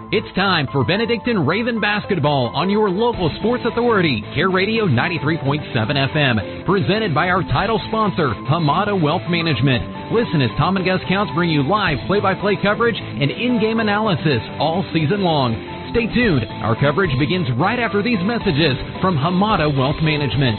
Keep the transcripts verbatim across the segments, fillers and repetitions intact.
It's time for Benedictine Raven basketball on your local sports authority, Care Radio ninety-three point seven F M, presented by our title sponsor, Hamada Wealth Management. Listen as Tom and Gus Counts bring you live play-by-play coverage and in-game analysis all season long. Stay tuned. Our coverage begins right after these messages from Hamada Wealth Management.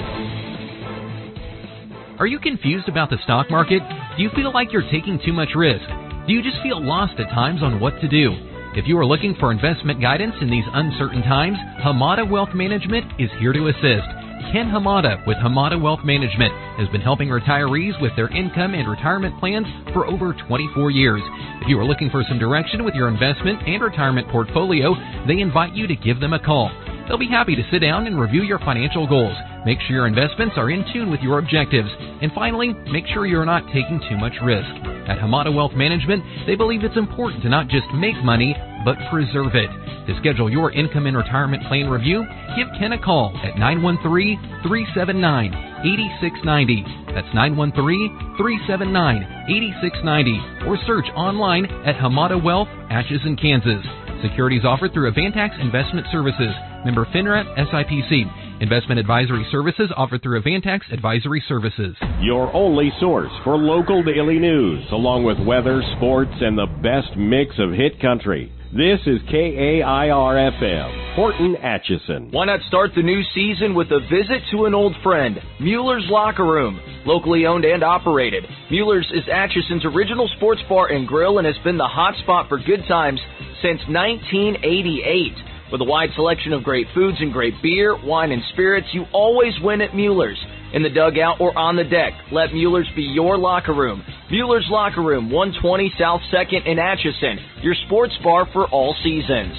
Are you confused about the stock market? Do you feel like you're taking too much risk? Do you just feel lost at times on what to do? If you are looking for investment guidance in these uncertain times, Hamada Wealth Management is here to assist. Ken Hamada with Hamada Wealth Management has been helping retirees with their income and retirement plans for over twenty-four years. If you are looking for some direction with your investment and retirement portfolio, they invite you to give them a call. They'll be happy to sit down and review your financial goals. Make sure your investments are in tune with your objectives. And finally, make sure you're not taking too much risk. At Hamada Wealth Management, they believe it's important to not just make money, but preserve it. To schedule your income and retirement plan review, give Ken a call at nine one three, three seven nine, eight six nine zero. That's nine one three, three seven nine, eight six nine zero. Or search online at Hamada Wealth, Atchison, Kansas. Securities offered through Avantax Investment Services. Member FINRA S I P C. Investment advisory services offered through Avantax Advisory Services. Your only source for local daily news, along with weather, sports, and the best mix of hit country. This is K A I R F M, Horton, Atchison. Why not start the new season with a visit to an old friend, Mueller's Locker Room. Locally owned and operated, Mueller's is Atchison's original sports bar and grill and has been the hot spot for good times since nineteen eighty-eight. With a wide selection of great foods and great beer, wine, and spirits, you always win at Mueller's. In the dugout or on the deck, let Mueller's be your locker room. Mueller's Locker Room, one twenty South second in Atchison, your sports bar for all seasons.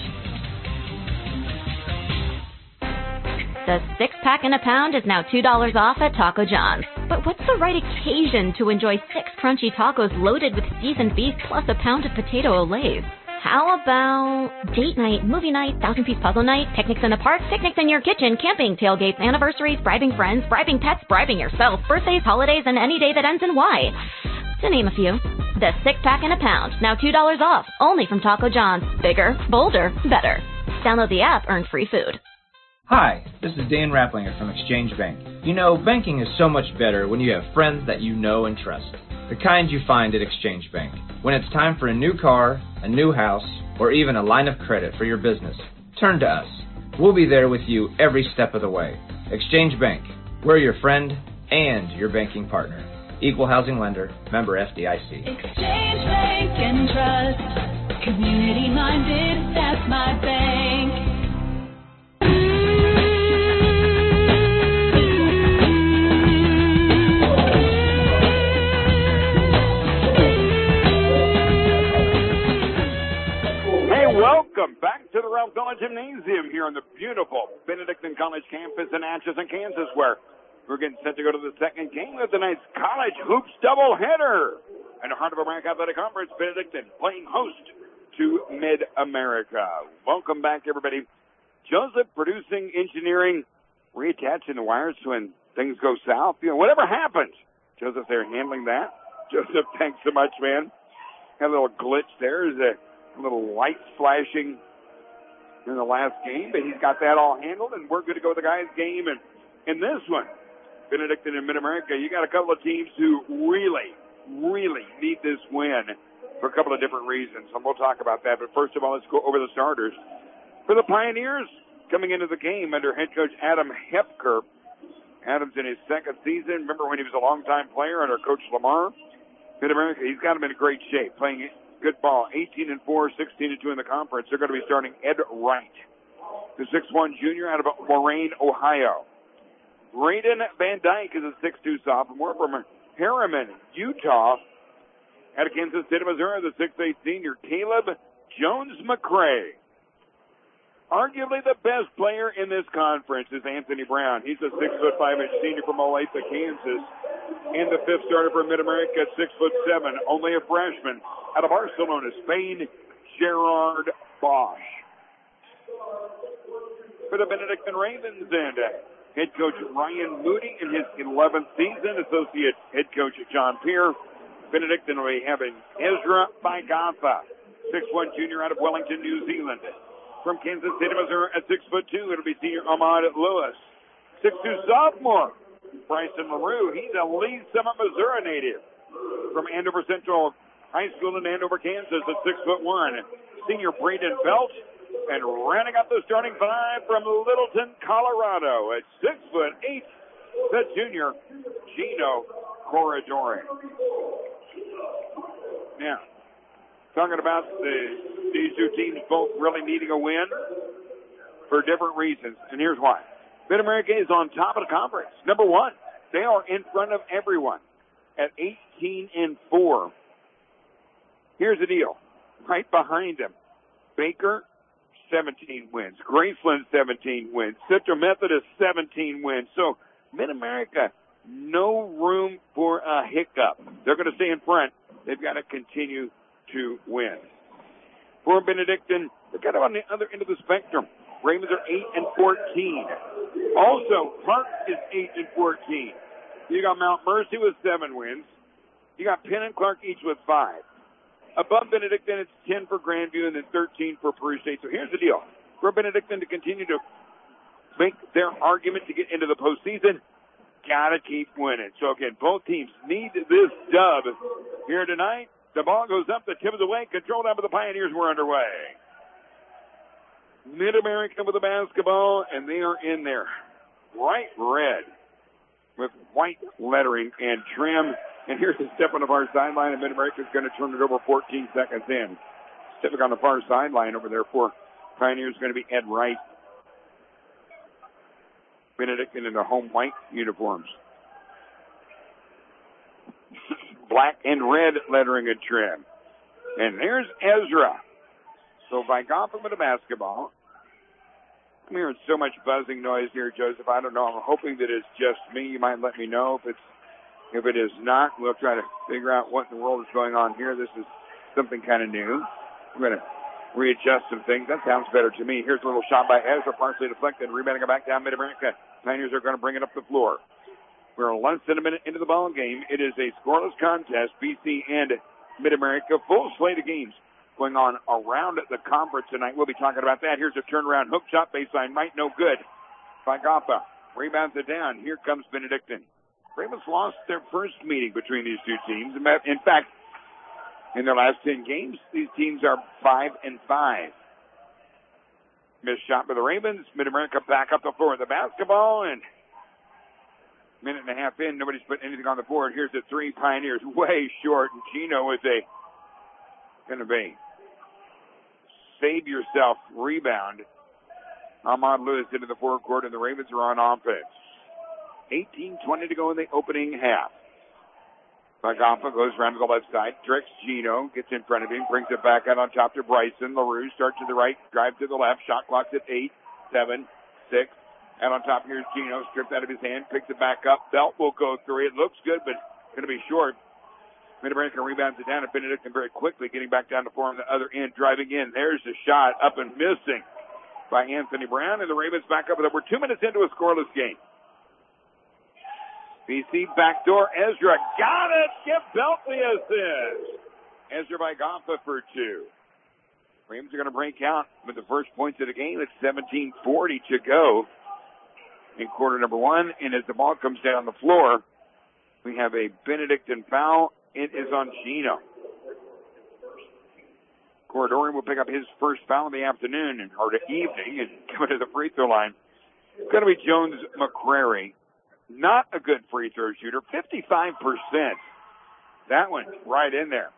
The six-pack and a pound is now two dollars off at Taco John's. But what's the right occasion to enjoy six crunchy tacos loaded with seasoned beef plus a pound of potato olays? How about date night, movie night, thousand-piece puzzle night, picnics in the park, picnics in your kitchen, camping, tailgates, anniversaries, bribing friends, bribing pets, bribing yourself, birthdays, holidays, and any day that ends in Y, to name a few. The six-pack and a pound, now two dollars off, only from Taco John's. Bigger, bolder, better. Download the app, earn free food. Hi, this is Dan Rapplinger from Exchange Bank. You know, banking is so much better when you have friends that you know and trust. The kind you find at Exchange Bank. When it's time for a new car, a new house, or even a line of credit for your business, turn to us. We'll be there with you every step of the way. Exchange Bank. We're your friend and your banking partner. Equal housing lender. Member F D I C. Exchange Bank and Trust. Community minded. That's my bank. Welcome back to the Ralph College Gymnasium here on the beautiful Benedictine College campus in Atchison, Kansas, where we're getting set to go to the second game of tonight's college hoops doubleheader. In the Heart of America Athletic Conference, Benedictine playing host to Mid-America. Welcome back, everybody. Joseph producing, engineering, reattaching the wires when things go south. You know, whatever happens, Joseph there handling that. Joseph, thanks so much, man. Had a little glitch there. There's a A little light flashing in the last game, but he's got that all handled, and we're good to go with the guys' game. And in this one, Benedictine and Mid-America, you got a couple of teams who really, really need this win for a couple of different reasons, and we'll talk about that. But first of all, let's go over the starters. For the Pioneers, coming into the game under head coach Adam Hepker. Adam's in his second season. Remember when he was a longtime player under Coach Lamar? Mid-America, he's got him in great shape, playing good ball, eighteen and four, sixteen and two in the conference. They're going to be starting Ed Wright, the six one junior out of Moraine, Ohio. Braden Van Dyke is a six two sophomore from Harriman, Utah. Out of Kansas City, Missouri, the six eight senior Caleb Jones-McCray. Arguably the best player in this conference is Anthony Brown. He's a six foot five inch senior from Olathe, Kansas. And the fifth starter for Mid-America, six foot seven, only a freshman, out of Barcelona, Spain, Gerard Bosch. For the Benedictine Ravens and head coach Ryan Moody in his eleventh season, associate head coach John Peer. Benedictine will be having Ezra Baigatha, six foot one junior out of Wellington, New Zealand. From Kansas City, Missouri at six foot two, it'll be senior Ahmad Lewis. six foot two sophomore Bryson LaRue. He's a Lee Summit, Missouri native. From Andover Central High School in Andover, Kansas at six foot one, senior Braden Belt. And rounding up the starting five from Littleton, Colorado at six foot eight, the junior Gino Corridore. Now, talking about the, these two teams both really needing a win for different reasons, and here's why. Mid-America is on top of the conference. Number one, they are in front of everyone at eighteen and four. Here's the deal. Right behind them, Baker, seventeen wins. Graceland, seventeen wins. Central Methodist, seventeen wins. So, Mid-America, no room for a hiccup. They're going to stay in front. They've got to continue to win. For Benedictine, they're kind of on the other end of the spectrum. Ravens are eight and fourteen. Also, Park is eight and fourteen. You got Mount Mercy with seven wins. You got Penn and Clark each with five. Above Benedictine, it's ten for Grandview and then thirteen for Peru State. So here's the deal. For Benedictine to continue to make their argument to get into the postseason, got to keep winning. So again, both teams need this dub here tonight. The ball goes up, the tip of the way, controlled out by the Pioneers. We're underway. Mid-America with the basketball, and they are in there. Bright red with white lettering and trim. And here's a step on the far sideline, and Mid-America is going to turn it over fourteen seconds in. Stepping on the far sideline over there for Pioneers is going to be Ed Wright. Benedictine in their home white uniforms. Black and red lettering and trim. And there's Ezra. So Vigompa with the basketball. I'm hearing so much buzzing noise here, Joseph. I don't know. I'm hoping that it's just me. You might let me know if it's if it is not. We'll try to figure out what in the world is going on here. This is something kind of new. I'm going to readjust some things. That sounds better to me. Here's a little shot by Ezra, partially deflected, rebounding it back down Mid-America. Pioneers are going to bring it up the floor. We're less than a minute into the ball game. It is a scoreless contest. B C and Mid-America, full slate of games going on around the conference tonight. We'll be talking about that. Here's a turnaround hook shot, baseline right, no good. Vigompa rebounds it down. Here comes Benedictine. Ravens lost their first meeting between these two teams. In fact, in their last ten games, these teams are five and five. Missed shot by the Ravens. Mid-America back up the floor with the basketball, and minute and a half in, nobody's put anything on the board. Here's the three. Pioneers way short, and Gino is a going to be save yourself rebound. Ahmad Lewis into the forecourt, and the Ravens are on offense. eighteen twenty to go in the opening half. Vigompa goes around to the left side. Tricks Gino, gets in front of him, brings it back out on top to Bryson. LaRue starts to the right, drive to the left. Shot clock's at eight, seven, six. Out on top, here's Gino, stripped out of his hand, picks it back up. Belt will go through. It looks good, but going to be short. Mid-America rebounds it down, and Benedictine very quickly getting back down to four on the other end, driving in. There's the shot, up and missing by Anthony Brown, and the Ravens back up with it. We're two minutes into a scoreless game. B C backdoor, Ezra got it. Give Belt the assist. Ezra Vigompa for two. Ravens are going to break out with the first points of the game. It's seventeen forty to go in quarter number one. And as the ball comes down the floor, we have a Benedictine foul. It is on Gino. Corridorian will pick up his first foul in the afternoon and or the evening and come to the free throw line. It's going to be Jones McCrary. Not a good free throw shooter. fifty-five percent. That one right in there.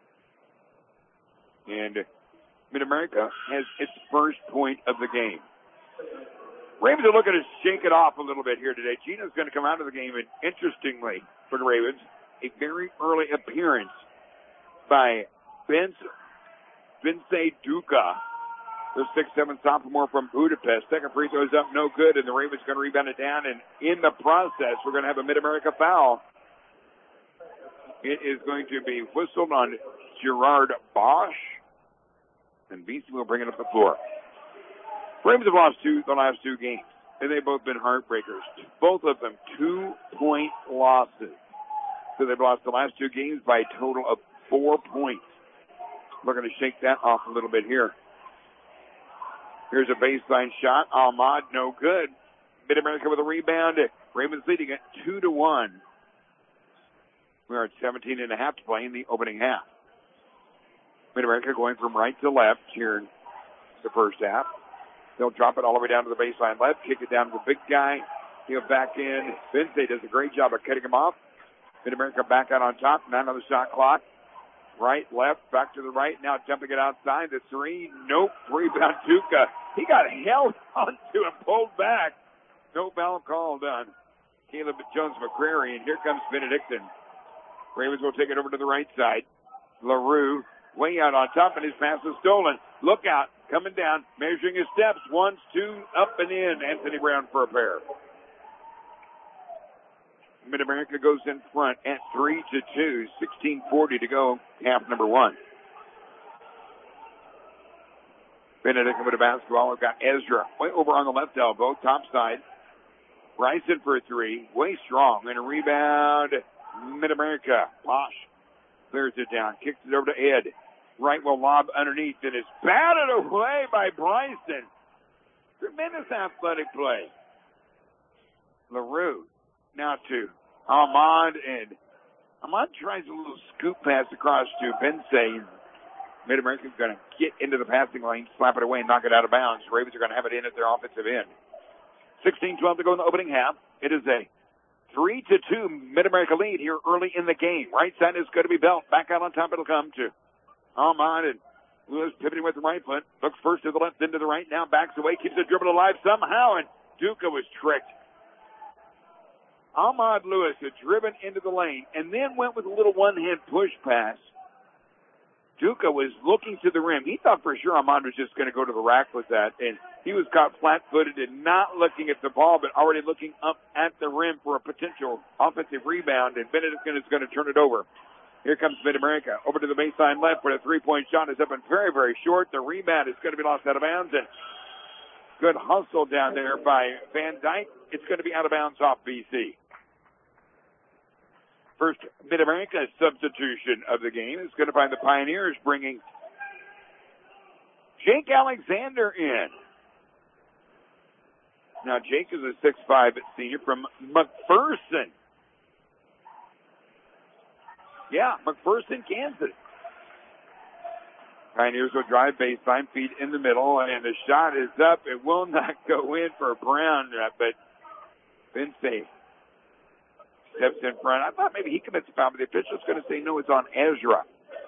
And Mid-America has its first point of the game. Ravens are looking to shake it off a little bit here today. Gino's going to come out of the game, and interestingly for the Ravens, a very early appearance by Vince, Vince Duca, the six seven sophomore from Budapest. Second free throw is up, no good, and the Ravens are going to rebound it down, and in the process, we're going to have a Mid-America foul. It is going to be whistled on Gerard Bosch, and B C will bring it up the floor. Ravens have lost two, the last two games, and they've both been heartbreakers. Both of them two-point losses. So they've lost the last two games by a total of four points. looking to shake that off a little bit here. Here's a baseline shot. Ahmad, no good. Mid-America with a rebound. Ravens leading at two to one. We are at seventeen and a half to play in the opening half. Mid-America going from right to left here in the first half. They'll drop it all the way down to the baseline left, kick it down to the big guy. He'll back in. Bensay does a great job of cutting him off. Mid-America back out on top. Nine on the shot clock. Right, left, back to the right. Now jumping it outside. The three. Nope. Rebound Duca. He got held onto and pulled back. No foul called on Caleb Jones-McCrary. And here comes Benedictine. Ravens will take it over to the right side. LaRue way out on top, and his pass is stolen. Look out. Coming down. Measuring his steps. One, two, up and in. Anthony Brown for a pair. Mid-America goes in front at three to two. sixteen forty to go. Half number one. Benedictine with a basketball. We've got Ezra way over on the left elbow. Top side. Bryson for a three. Way strong. And a rebound. Mid-America. Posh clears it down. Kicks it over to Ed. Right will lob underneath. And is batted away by Bryson. Tremendous athletic play. LaRue. Now to Ahmad, and Ahmad tries a little scoop pass across to Bensay. Mid-America's going to get into the passing lane, slap it away, and knock it out of bounds. Ravens are going to have it in at their offensive end. sixteen twelve to go in the opening half. It is a three to two Mid-America lead here early in the game. Right side is going to be Belt. Back out on top it'll come to Ahmad, and Lewis pivoting with the right foot. Looks first to the left, then to the right. Now backs away, keeps the dribble alive somehow, and Duca was tricked. Ahmad Lewis had driven into the lane and then went with a little one-hand push pass. Duca was looking to the rim. He thought for sure Ahmad was just going to go to the rack with that, and he was caught flat-footed and not looking at the ball, but already looking up at the rim for a potential offensive rebound, and Benedictine is going to turn it over. Here comes Mid-America over to the baseline left, but a three-point shot is up and very, very short. The rebound is going to be lost out of bounds, and good hustle down there by Van Dyke. It's going to be out of bounds off B C. First Mid-America substitution of the game is going to find the Pioneers bringing Jake Alexander in. Now, Jake is a six five senior from McPherson. Yeah, McPherson, Kansas. Pioneers will drive baseline, feed in the middle, and the shot is up. It will not go in for Brown, but Bensay steps in front. I thought maybe he commits a foul, but the official's going to say no, it's on Ezra.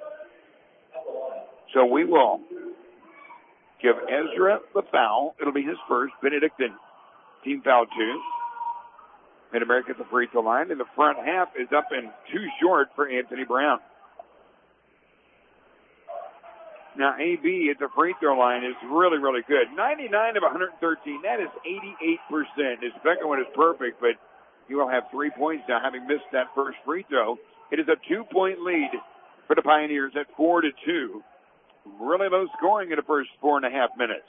So we will give Ezra the foul. It'll be his first. Benedictine, team foul two. Mid-America at the free throw line, and the front half is up and too short for Anthony Brown. Now, A B at the free throw line is really, really good. ninety-nine of one hundred thirteen. That is eighty-eight percent. His second one is perfect, but he will have three points now, having missed that first free throw. It is a two-point lead for the Pioneers at four to two. Really low scoring in the first four and a half minutes.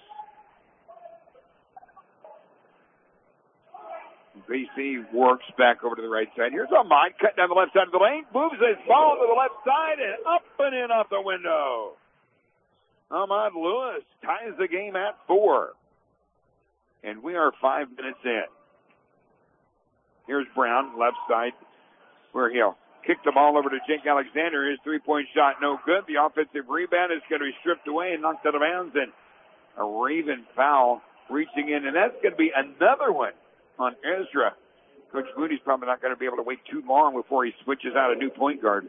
B C works back over to the right side. Here's Ahmad, cut down the left side of the lane, moves his ball to the left side, and up and in off the window. Ahmad Lewis ties the game at four. And we are five minutes in. Here's Brown, left side, where he'll kick the ball over to Jake Alexander. His three-point shot, no good. The offensive rebound is going to be stripped away and knocked out of bounds. And a Raven foul reaching in, and that's going to be another one on Ezra. Coach Moody's probably not going to be able to wait too long before he switches out a new point guard.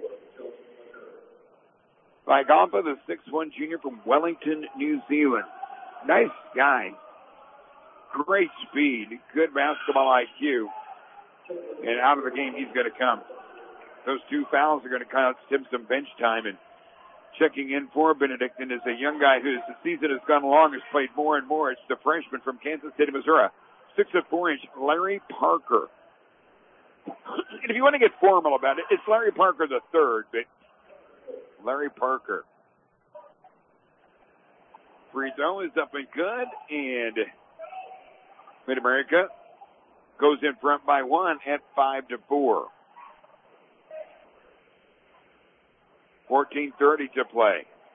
Vaigampa, the six one junior from Wellington, New Zealand. Nice guy. Great speed. Good basketball I Q. And out of the game he's going to come. Those two fouls are going to cost him some bench time. And checking in for Benedictine is a young guy who, as the season has gone along, has played more and more. It's the freshman from Kansas City, Missouri. Six foot four inch Larry Parker. And if you want to get formal about it, it's Larry Parker the third, but Larry Parker. Free throw is up and good, and Mid-America goes in front by one at five to four. fourteen thirty to play.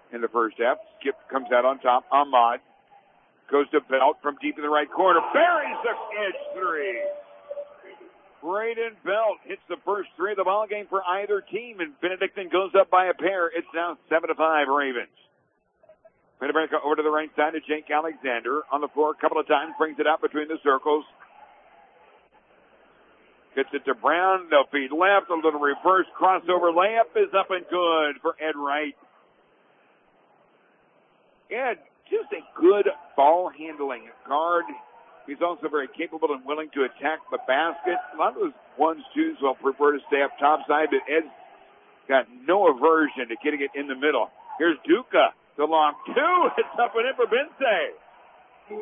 in the first half. Skip comes out on top. Ahmad goes to Belt from deep in the right corner. Buries the edge three. Braden Belt hits the first three of the ball game for either team, and Benedictine goes up by a pair. It's now seven to five Ravens. Mid-America over to the right side to Jake Alexander. On the floor a couple of times, brings it out between the circles. Gets it to Brown. They'll feed left. A little reverse crossover layup is up and good for Ed Wright. Ed, just a good ball handling guard. He's also very capable and willing to attack the basket. A lot of those ones, twos will prefer to stay up top side, but Ed's got no aversion to getting it in the middle. Here's Duca. The long two. It's up and in for Bense.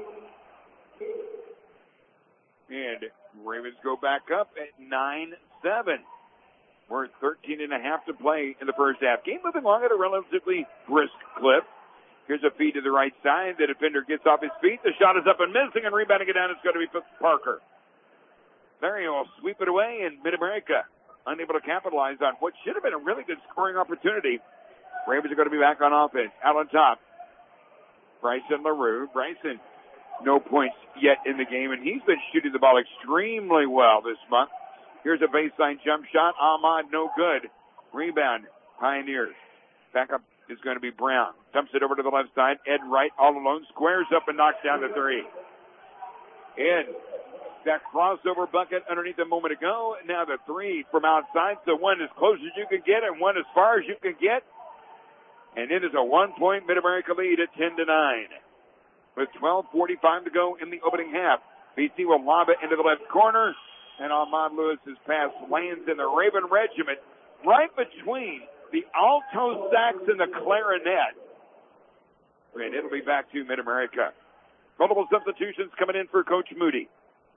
And Ravens go back up at nine seven. We're thirteen and a half to play in the first half. Game moving along at a relatively brisk clip. Here's a feed to the right side. The defender gets off his feet. The shot is up and missing, and rebounding it down is going to be Parker. Larry will sweep it away, and Mid-America unable to capitalize on what should have been a really good scoring opportunity. Ravens are going to be back on offense. Out on top, Bryson LaRue. Bryson, no points yet in the game, and he's been shooting the ball extremely well this month. Here's a baseline jump shot. Ahmad, no good. Rebound, Pioneers. Back up is going to be Brown. Dumps it over to the left side. Ed Wright all alone. Squares up and knocks down the three. Ed, that crossover bucket underneath a moment ago. Now the three from outside. So one as close as you can get and one as far as you can get. And it is a one-point Mid-America lead at ten to nine. With twelve forty-five to go in the opening half. B C will lob it into the left corner. And Ahmad Lewis's pass lands in the Raven Regiment right between the alto sax and the clarinet. And it'll be back to Mid-America. Multiple substitutions coming in for Coach Moody.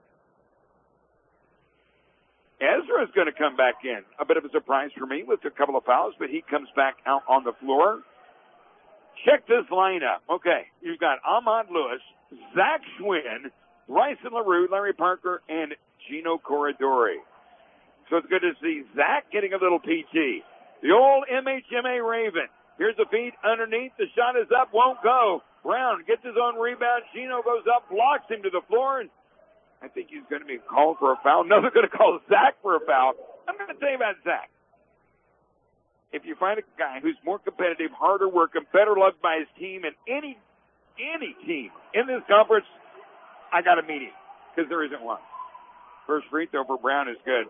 Ezra is going to come back in. A bit of a surprise for me with a couple of fouls, but he comes back out on the floor. Check this lineup. Okay, you've got Ahmad Lewis, Zach Schwinn, Bryson LaRue, Larry Parker, and Gino Corridori. So it's good to see Zach getting a little P T. The old M H M A Raven. Here's the feed underneath. The shot is up, won't go. Brown gets his own rebound. Gino goes up, blocks him to the floor, and I think he's going to be called for a foul. No, they're going to call Zach for a foul. I'm going to tell you about Zach. If you find a guy who's more competitive, harder working, better loved by his team, and any any team in this conference, I got to meet him because there isn't one. First free throw for Brown is good.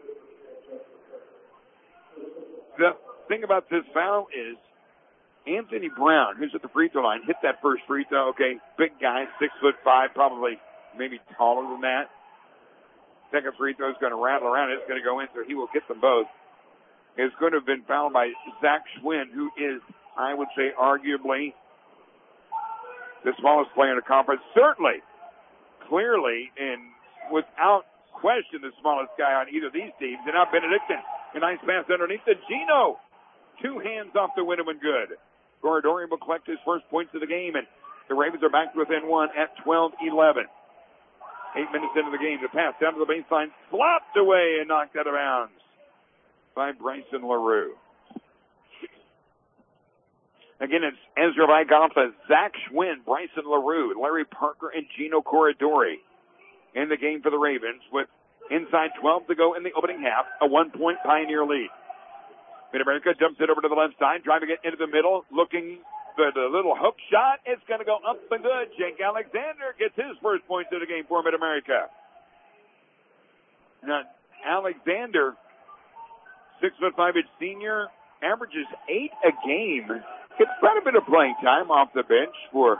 The thing about this foul is Anthony Brown, who's at the free throw line, hit that first free throw. Okay, big guy, six foot five, probably maybe taller than that. Second free throw is going to rattle around. It's going to go in, so he will get them both. It's going to have been fouled by Zach Schwinn, who is, I would say, arguably the smallest player in the conference. Certainly, clearly, and without question, the smallest guy on either of these teams. And now Benedictine, a nice pass underneath the Gino. Two hands off the window and good. Corridori will collect his first points of the game, and the Ravens are back within one at twelve eleven. Eight minutes into the game. The pass down to the baseline, flopped away and knocked out of bounds by Bryson LaRue. Again, it's Ezra Vigalpa, Zach Schwinn, Bryson LaRue, Larry Parker, and Gino Corridori in the game for the Ravens with inside twelve to go in the opening half, a one-point Pioneer lead. Mid-America dumps it over to the left side, driving it into the middle, looking for the little hook shot. It's going to go up and good. Jake Alexander gets his first points of the game for Mid-America. Now, Alexander, six foot five inch senior, averages eight a game. Gets quite a bit of playing time off the bench for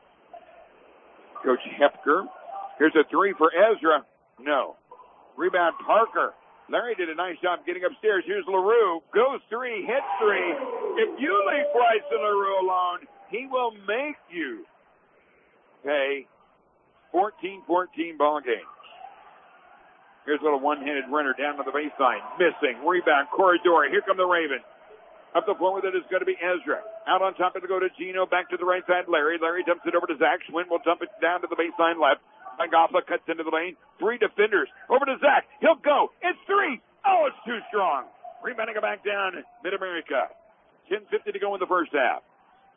Coach Hepker. Here's a three for Ezra. No. Rebound Parker. Larry did a nice job getting upstairs. Here's LaRue. Goes three, hits three. If you leave Bryson LaRue alone, he will make you pay fourteen fourteen ball game. Here's a little one-handed runner down to the baseline. Missing. Rebound. Corridori. Here come the Ravens. Up the floor with it is going to be Ezra. Out on top, it'll go to Gino. Back to the right side, Larry. Larry dumps it over to Zach. Schwinn will dump it down to the baseline left. Agapa cuts into the lane. Three defenders. Over to Zach. He'll go. It's three. Oh, it's too strong. Rebounding it back down. Mid-America. ten fifty to go in the first half.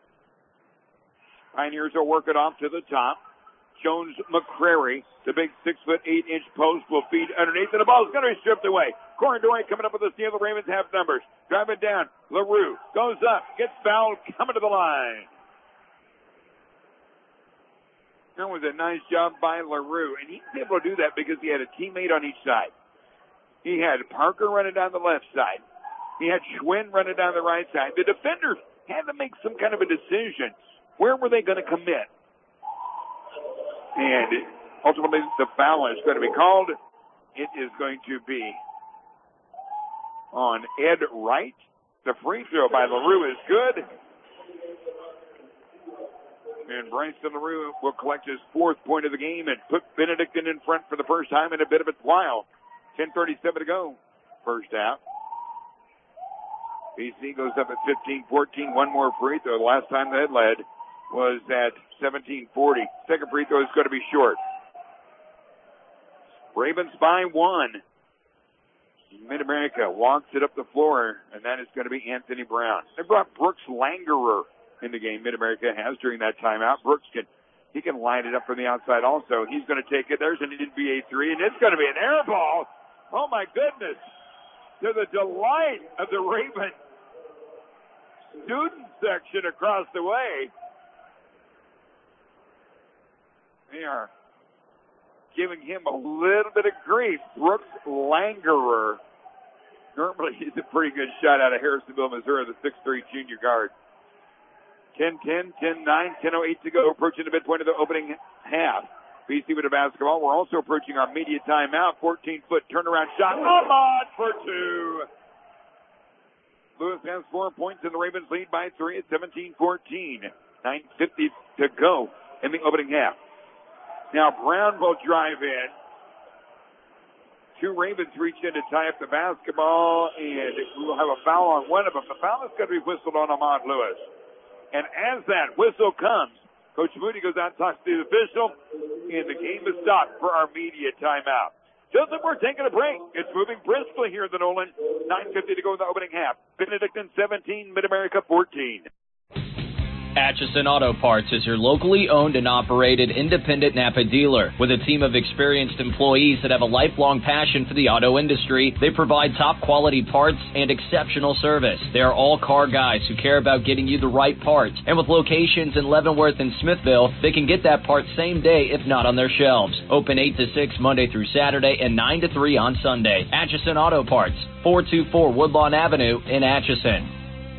Pioneers will work it off to the top. Jones McCrary, the big six foot eight inch post, will feed underneath, and the ball is going to be stripped away. Corey Doyle coming up with a steal. The Ravens have numbers. Driving down. LaRue goes up, gets fouled, coming to the line. That was a nice job by LaRue, and he was able to do that because he had a teammate on each side. He had Parker running down the left side. He had Schwinn running down the right side. The defenders had to make some kind of a decision. Where were they going to commit? And ultimately, the foul is going to be called. It is going to be on Ed Wright. The free throw by LaRue is good. And Bryson LaRue will collect his fourth point of the game and put Benedictine in front for the first time in a bit of a while. ten thirty-seven to go, first half. B C goes up at fifteen fourteen. One more free throw. The last time they had led was at seventeen forty. Second free throw is going to be short. Ravens by one. Mid-America walks it up the floor, and that is going to be Anthony Brown. They brought Brooks Langerer in the game. Mid-America has during that timeout. Brooks can, he can line it up from the outside also. He's going to take it. There's an N B A three, and it's going to be an air ball. Oh my goodness. To the delight of the Raven student section across the way. They are giving him a little bit of grief. Brooks Langerer. Normally he's a pretty good shot out of Harrisonville, Missouri, the six three junior guard. ten ten, ten nine, ten oh eight to go, approaching the midpoint of the opening half. B C with the basketball. We're also approaching our media timeout. fourteen-foot turnaround shot. Ahmad for two. Lewis has four points, and the Ravens lead by three at seventeen fourteen. nine fifty to go in the opening half. Now Brown will drive in. Two Ravens reach in to tie up the basketball, and we will have a foul on one of them. The foul is going to be whistled on Ahmad Lewis. And as that whistle comes, Coach Mooney goes out and talks to the official, and the game is stopped for our media timeout. Joseph, we're taking a break. It's moving briskly here in the Nolan. nine fifty to go in the opening half. Benedictine seventeen, Mid-America fourteen. Atchison Auto Parts is your locally owned and operated independent Napa dealer. With a team of experienced employees that have a lifelong passion for the auto industry, they provide top quality parts and exceptional service. They are all car guys who care about getting you the right parts. And with locations in Leavenworth and Smithville, they can get that part same day if not on their shelves. Open eight to six Monday through Saturday and nine to three on Sunday. Atchison Auto Parts, four two four Woodlawn Avenue in Atchison.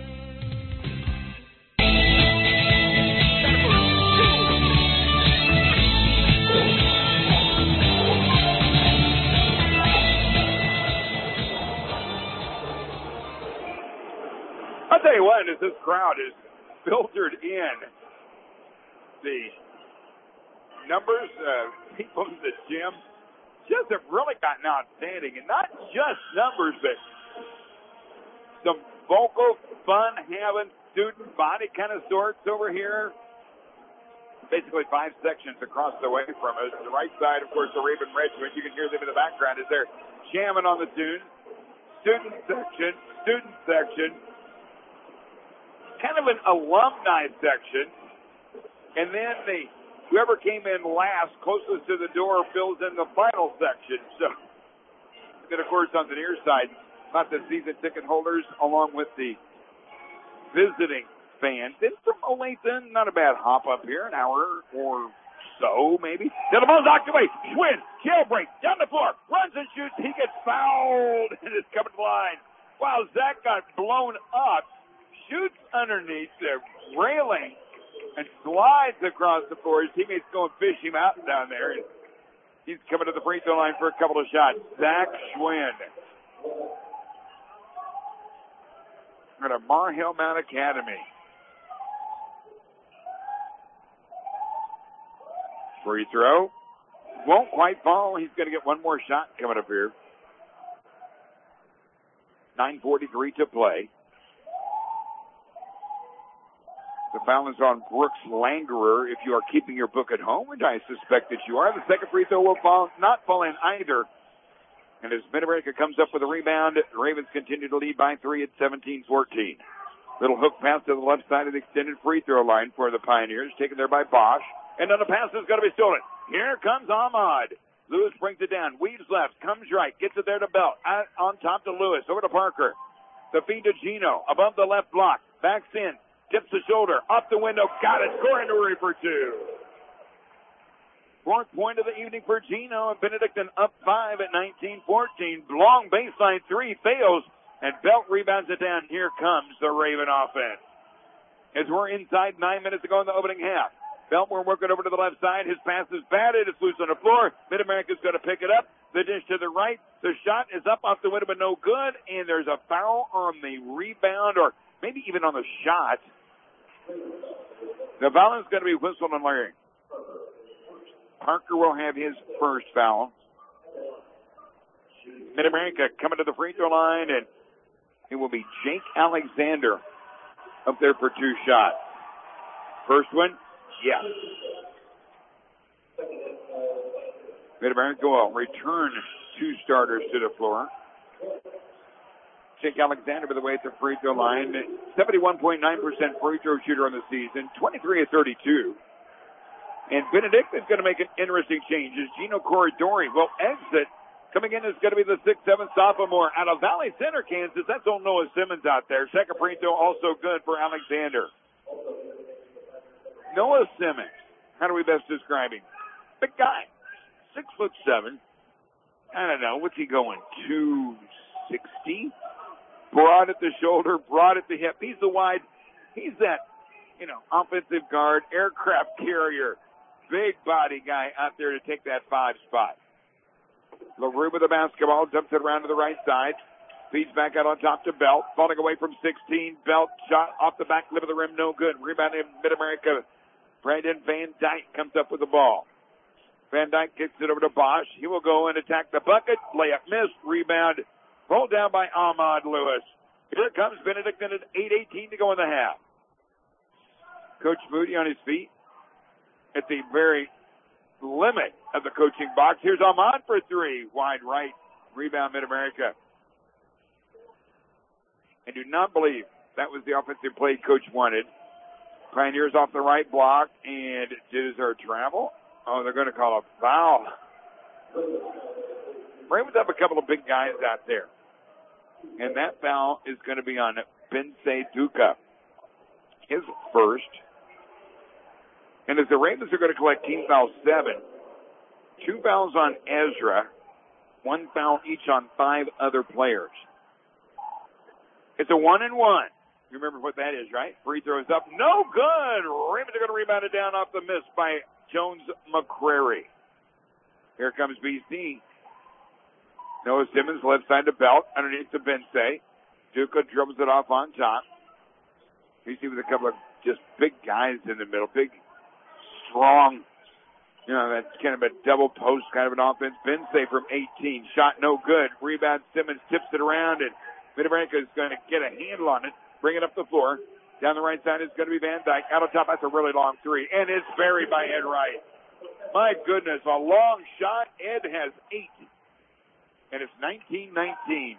I'll tell you what, as this crowd is filtered in, the numbers of people in the gym just have really gotten outstanding. And not just numbers, but some vocal, fun-having student body kind of sorts over here. Basically five sections across the way from us. The right side, of course, the Raven Regiment. You can hear them in the background as they're jamming on the tune. Student section, student section. Kind of an alumni section, and then the whoever came in last, closest to the door, fills in the final section. So, then of course on the near side, not the season ticket holders, along with the visiting fans. Then from Olathe, not a bad hop up here, an hour or so maybe. Then the ball's knocked away. Schwinn, jailbreak, down the floor, runs and shoots. He gets fouled and is coming to the line. Wow, Zach got blown up. Shoots underneath the railing and slides across the floor. His teammates go and fish him out down there. He's coming to the free throw line for a couple of shots. Zach Schwinn. At a Mar Hill Mount Academy. Free throw. Won't quite fall. He's going to get one more shot coming up here. nine forty-three to play. The foul is on Brooks Langerer if you are keeping your book at home, and I suspect that you are. The second free throw will fall, not fall in either. And as Mid-America comes up with a rebound, the Ravens continue to lead by three at seventeen fourteen. Little hook pass to the left side of the extended free throw line for the Pioneers, taken there by Bosch. And then the pass is going to be stolen. Here comes Ahmad. Lewis brings it down, weaves left, comes right, gets it there to Belt. Out on top to Lewis, over to Parker. The feed to Gino, above the left block, backs in, tips the shoulder, off the window, got it, scoring to Rury for two. Fourth point of the evening for Gino, and Benedictine up five at nineteen fourteen. Long baseline three fails, and Belt rebounds it down. Here comes the Raven offense. As we're inside nine minutes to go in the opening half. Belt, we're working over to the left side. His pass is batted. It's loose on the floor. Mid-America's going to pick it up. The dish to the right. The shot is up off the window, but no good. And there's a foul on the rebound, or maybe even on the shot. The foul is going to be whistled on Larry. Parker will have his first foul. Mid-America coming to the free throw line, and it will be Jake Alexander up there for two shots. First one, yes. Mid-America will return two starters to the floor. Jake Alexander, by the way, at the free throw line, seventy-one point nine percent free throw shooter on the season, twenty-three of thirty-two. And Benedictine's going to make an interesting change as Gino Corridori will exit. Coming in is going to be the six seven sophomore out of Valley Center, Kansas. That's old Noah Simmons out there. Second free throw also good for Alexander. Noah Simmons, how do we best describe him? Big guy, six foot seven. I don't know, what's he going, two sixty? Broad at the shoulder, broad at the hip. He's the wide, he's that, you know, offensive guard, aircraft carrier, big body guy out there to take that five spot. LaRue with the basketball, dumps it around to the right side. Feeds back out on top to Belt. Falling away from sixteen. Belt shot off the back lip of the rim, no good. Rebound in Mid-America. Brandon Van Dyke comes up with the ball. Van Dyke kicks it over to Bosch. He will go and attack the bucket. Layup missed. Rebound pulled down by Ahmad Lewis. Here comes Benedictine at eight eighteen to go in the half. Coach Moody on his feet at the very limit of the coaching box. Here's Ahmad for three. Wide right. Rebound Mid-America. I do not believe that was the offensive play Coach wanted. Pioneers off the right block, and is there a travel? Oh, they're going to call a foul. Ravens have a couple of big guys out there. And that foul is going to be on Bensei Duca. His first. And as the Ravens are going to collect team foul seven, two fouls on Ezra, one foul each on five other players. It's a one and one. You remember what that is, right? Free throws up. No good. Ravens are going to rebound it down off the miss by Jones McCrary. Here comes B C. Noah Simmons, left side to Belt, underneath to Bensei. Duca dribbles it off on top. B C with a couple of just big guys in the middle. Big, strong, you know, that's kind of a double post kind of an offense. Bensei from eighteen. Shot no good. Rebound, Simmons tips it around, and Mid-America is going to get a handle on it. Bring it up the floor. Down the right side is going to be Van Dyke. Out on top, that's a really long three. And it's buried by Ed Wright. My goodness, a long shot. Ed has eight. And it's nineteen nineteen.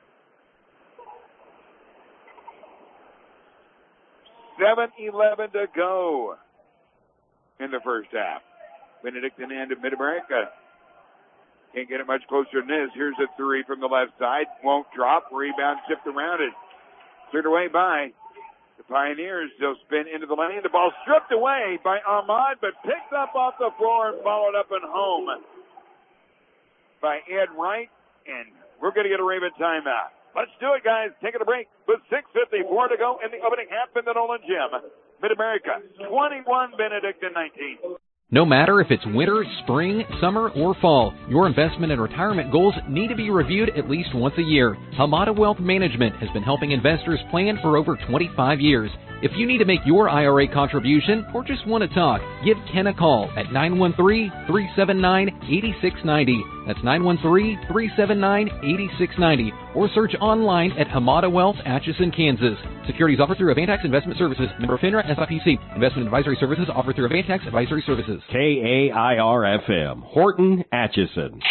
seven eleven to go in the first half. Benedictine and Mid-America can't get it much closer than this. Here's a three from the left side. Won't drop. Rebound tipped around it. Cleared away by the Pioneers. They'll spin into the lane. The ball stripped away by Ahmad, but picked up off the floor and followed up and home by Ed Wright. And we're going to get a Raven timeout. Let's do it, guys. Taking a break with six fifty-four to go in the opening half in the Nolan Gym. Mid-America, twenty-one, Benedictine nineteen. No matter if it's winter, spring, summer, or fall, your investment and retirement goals need to be reviewed at least once a year. Hamada Wealth Management has been helping investors plan for over twenty-five years. If you need to make your I R A contribution or just want to talk, give Ken a call at nine one three, three seven nine, eight six nine zero. That's nine one three, three seven nine, eight six nine zero. Or search online at Hamada Wealth, Atchison, Kansas. Securities offered through Avantax Investment Services. Member FINRA S I P C. Investment advisory services offered through Avantax Advisory Services. K A I R F M, Horton, Atchison.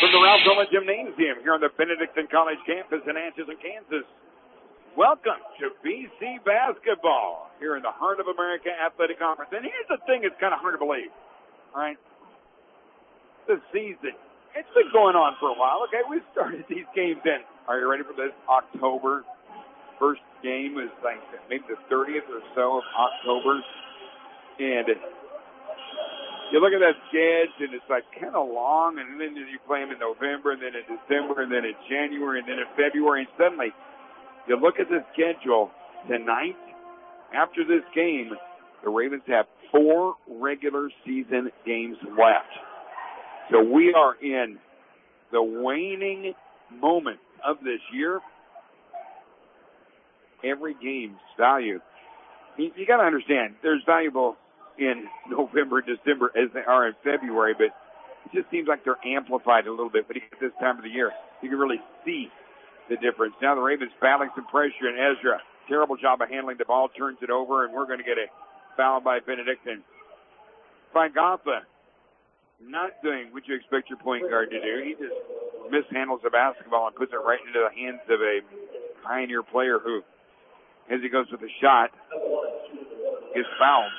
from the Ralph Dolan Gymnasium here on the Benedictine College campus in Atchison, Kansas. Welcome to B C basketball here in the Heart of America Athletic Conference. And here's the thing that's kind of hard to believe, all right? The season, it's been going on for a while, okay? We started these games in, are you ready for this? October. First game was like maybe the thirtieth or so of October. And you look at that schedule, and it's like kind of long, and then you play them in November, and then in December, and then in January, and then in February, and suddenly you look at the schedule tonight. After this game, the Ravens have four regular season games left. So we are in the waning moment of this year. Every game's value. You, you got to understand, there's valuable in November, December as they are in February, but it just seems like they're amplified a little bit. But at this time of the year, you can really see the difference. Now the Ravens battling some pressure, and Ezra, terrible job of handling the ball, turns it over, and we're going to get a foul by Benedictine. Fagotha, not doing what you expect your point guard to do. He just mishandles the basketball and puts it right into the hands of a Pioneer player who, as he goes with the shot, is fouled.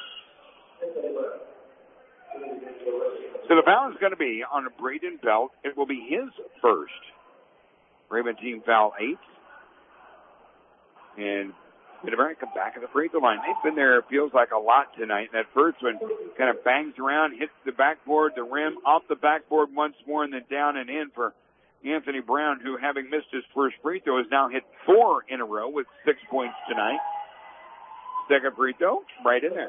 So the foul is going to be on Braden Belt. It will be his first. Raven team foul eight. And Mid-America back at the free throw line. They've been there, it feels like, a lot tonight. And that first one kind of bangs around, hits the backboard, the rim, off the backboard once more, and then down and in for Anthony Brown, who, having missed his first free throw, has now hit four in a row with six points tonight. Second free throw, right in there.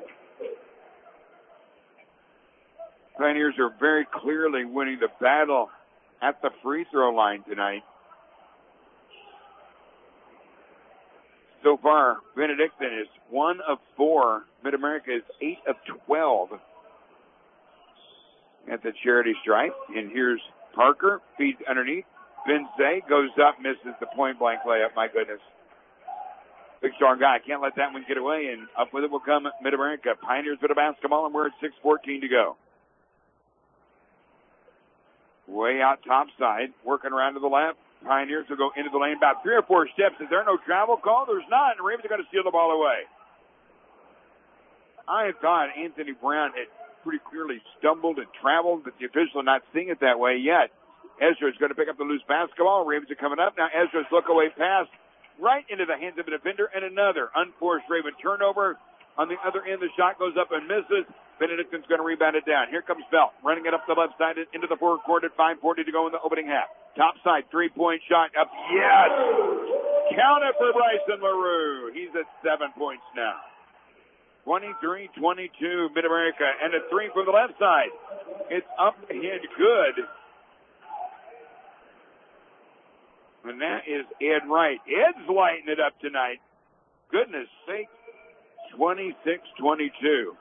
Pioneers are very clearly winning the battle at the free throw line tonight. So far, Benedictine is one of four. Mid-America is eight of twelve at the charity stripe. And here's Parker, feeds underneath. Vince goes up, misses the point-blank layup. My goodness. Big strong guy. Can't let that one get away. And up with it will come Mid-America. Pioneers with a basketball, and we're at six fourteen to go. Way out top side, working around to the left. Pioneers will go into the lane about three or four steps. Is there no travel call? There's not, and the Ravens are going to steal the ball away. I thought Anthony Brown had pretty clearly stumbled and traveled, but the official not seeing it that way yet. Ezra is going to pick up the loose basketball. Ravens are coming up. Now Ezra's look-away pass right into the hands of a defender, and another unforced Raven turnover. On the other end, the shot goes up and misses. Benedictine's going to rebound it down. Here comes Belt, running it up the left side into the forecourt at five forty to go in the opening half. Top side, three-point shot up. Yes! Count it for Bryson LaRue. He's at seven points now. twenty-three twenty-two, Mid-America, and a three from the left side. It's up and good. And that is Ed Wright. Ed's lighting it up tonight. Goodness sake. twenty-six twenty-two.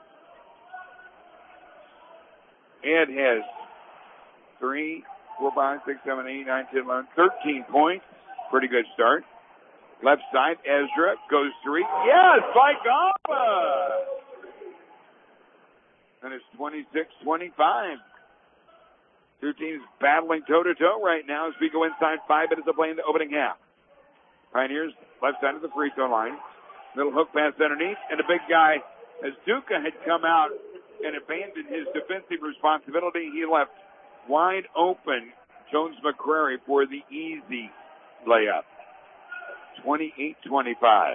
Ed has three, four, five, six, seven, eight, nine, ten, eleven, thirteen points. Pretty good start. Left side, Ezra goes three. Yes, by Gama! And it's twenty-six twenty-five. Two teams battling toe-to-toe right now as we go inside five minutes of play in the opening half. Pioneers, left side of the free throw line. Little hook pass underneath, and a big guy, as Duca had come out and abandoned his defensive responsibility, he left wide open Jones McCrary for the easy layup. twenty-eight twenty-five.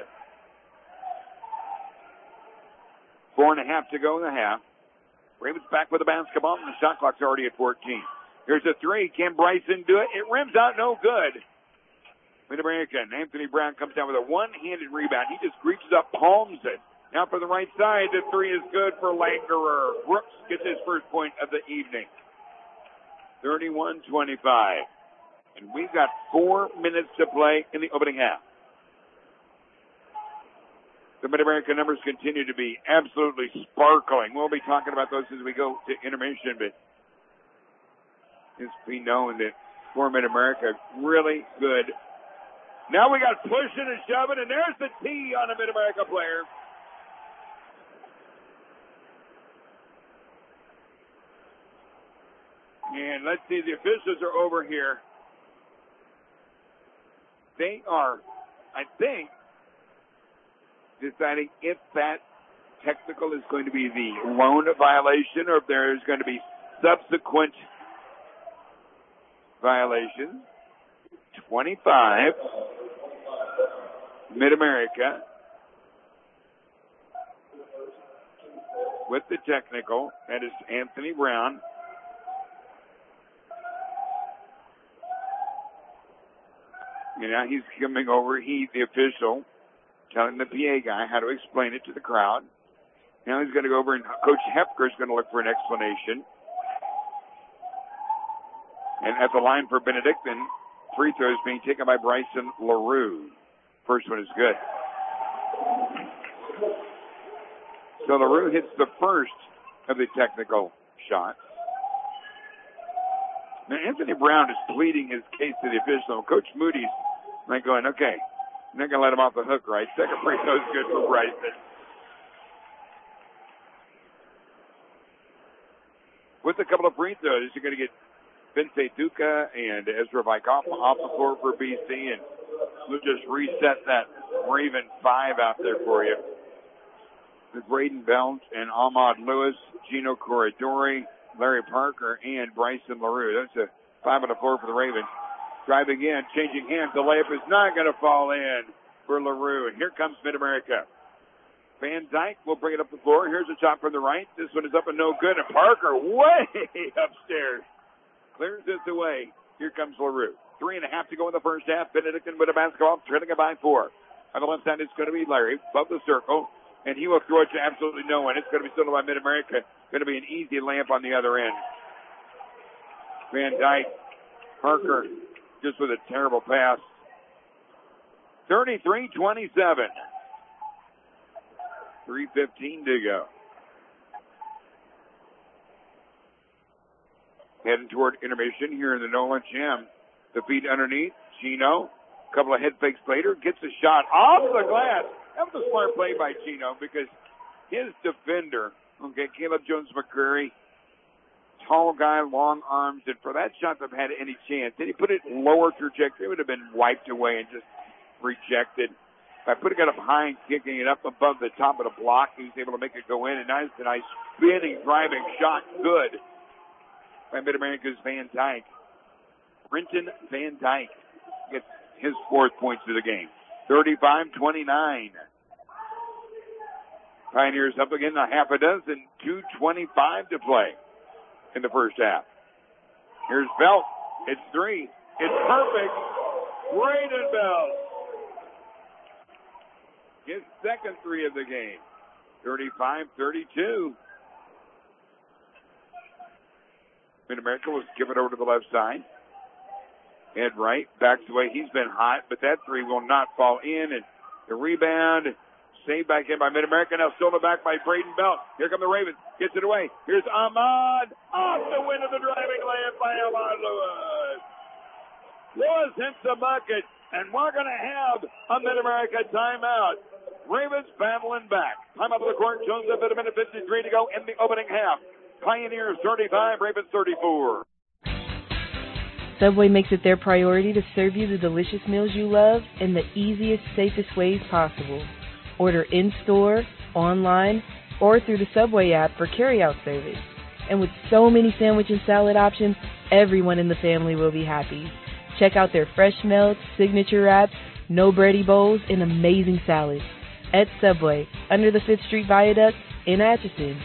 Four and a half to go in the half. Ravens back with the basketball, and the shot clock's already at fourteen. Here's a three. Can Bryson do it? It rims out no good. Mid-American, Anthony Brown comes down with a one-handed rebound. He just reaches up, palms it. Now for the right side, the three is good for Langerer. Brooks gets his first point of the evening. thirty-one twenty-five. And we've got four minutes to play in the opening half. The Mid-American numbers continue to be absolutely sparkling. We'll be talking about those as we go to intermission, but it's be known that for Mid-America, really good. Now we got pushing and shoving, and there's the tee on a Mid-America player. And let's see, the officials are over here. They are, I think, deciding if that technical is going to be the lone violation or if there's going to be subsequent violations. twenty-five, Mid-America with the technical. That is Anthony Brown. And now he's coming over, he, the official, telling the P A guy how to explain it to the crowd. Now he's going to go over and Coach Hepker is going to look for an explanation. And at the line for Benedictine, free throws being taken by Bryson LaRue. First one is good. So LaRue hits the first of the technical shots. Now Anthony Brown is pleading his case to the official. Coach Moody's like going, okay, I'm not going to let him off the hook, right? Second free throw is good for Bryson. With a couple of free throws, you're going to get Vince Duca and Ezra Vikoff off the floor for B C, and we'll just reset that Raven five out there for you. With Braden Belt and Ahmad Lewis, Gino Corridori, Larry Parker, and Bryson LaRue. That's a five on the floor for the Ravens. Driving in, changing hands. The layup is not going to fall in for LaRue. And here comes Mid-America. Van Dyke will bring it up the floor. Here's a shot from the right. This one is up and no good. And Parker way upstairs. Clears this away. Here comes LaRue. Three and a half to go in the first half. Benedictine with a basketball, trailing it by four. On the left side, it's going to be Larry above the circle. And he will throw it to absolutely no one. It's going to be stolen by Mid-America. Going to be an easy layup on the other end. Van Dyke. Parker just with a terrible pass. thirty-three twenty-seven. three fifteen to go. Heading toward intermission here in the Nolan Gym. The feet underneath. Chino. A couple of head fakes later. Gets a shot off the glass. That was a smart play by Chino because his defender, okay, Caleb Jones-McCreary, tall guy, long arms, and for that shot to have had any chance, did he put it lower trajectory, it would have been wiped away and just rejected. By putting it up high and kicking it up above the top of the block, he was able to make it go in. And nice, a nice spinning, driving shot. Good by Mid-America's Van Dyke. Brenton Van Dyke gets his fourth points of the game. thirty-five twenty-nine. Pioneers up again, a half a dozen. two twenty-five to play in the first half. Here's Belt. It's three. It's perfect. Braden Belt. His second three of the game. thirty-five thirty-two. Mid-America will give it over to the left side. Head right. Backs away. He's been hot, but that three will not fall in. And the rebound saved back in by Mid-America. Now stolen back by Braden Belt. Here come the Ravens. Gets it away. Here's Ahmad. Off the win of the driving layup by Ahmad Lewis. Lewis hits the bucket. And we're going to have a Mid-America timeout. Ravens battling back. Time up to the court. Jones up at a minute fifty-three to go in the opening half. Pioneers thirty-five, Ravens thirty-four. Subway makes it their priority to serve you the delicious meals you love in the easiest, safest ways possible. Order in-store, online, or through the Subway app for carry-out service. And with so many sandwich and salad options, everyone in the family will be happy. Check out their fresh melts, signature wraps, no bready bowls, and amazing salads. At Subway, under the fifth Street Viaduct in Atchison.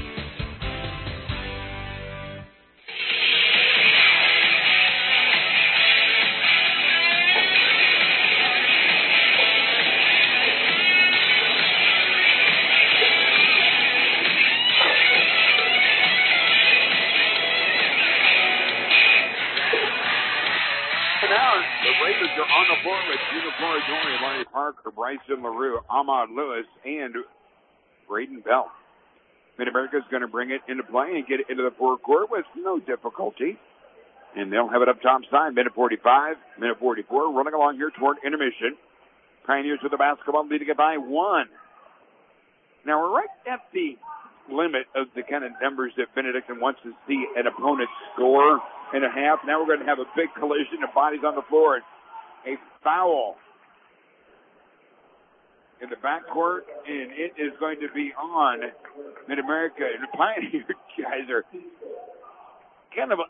Larry Parker, Bryson LaRue, Ahmad Lewis, and Braden Belt. Mid-America is going to bring it into play and get it into the forecourt with no difficulty. And they'll have it up top side. Minute forty-five, minute forty-four, running along here toward intermission. Pioneers with the basketball leading it by one. Now we're right at the limit of the kind of numbers that Benedictine wants to see an opponent score in a half. Now we're going to have a big collision of bodies on the floor. A foul in the backcourt, and it is going to be on Mid-America. And the Pioneer guys are kind of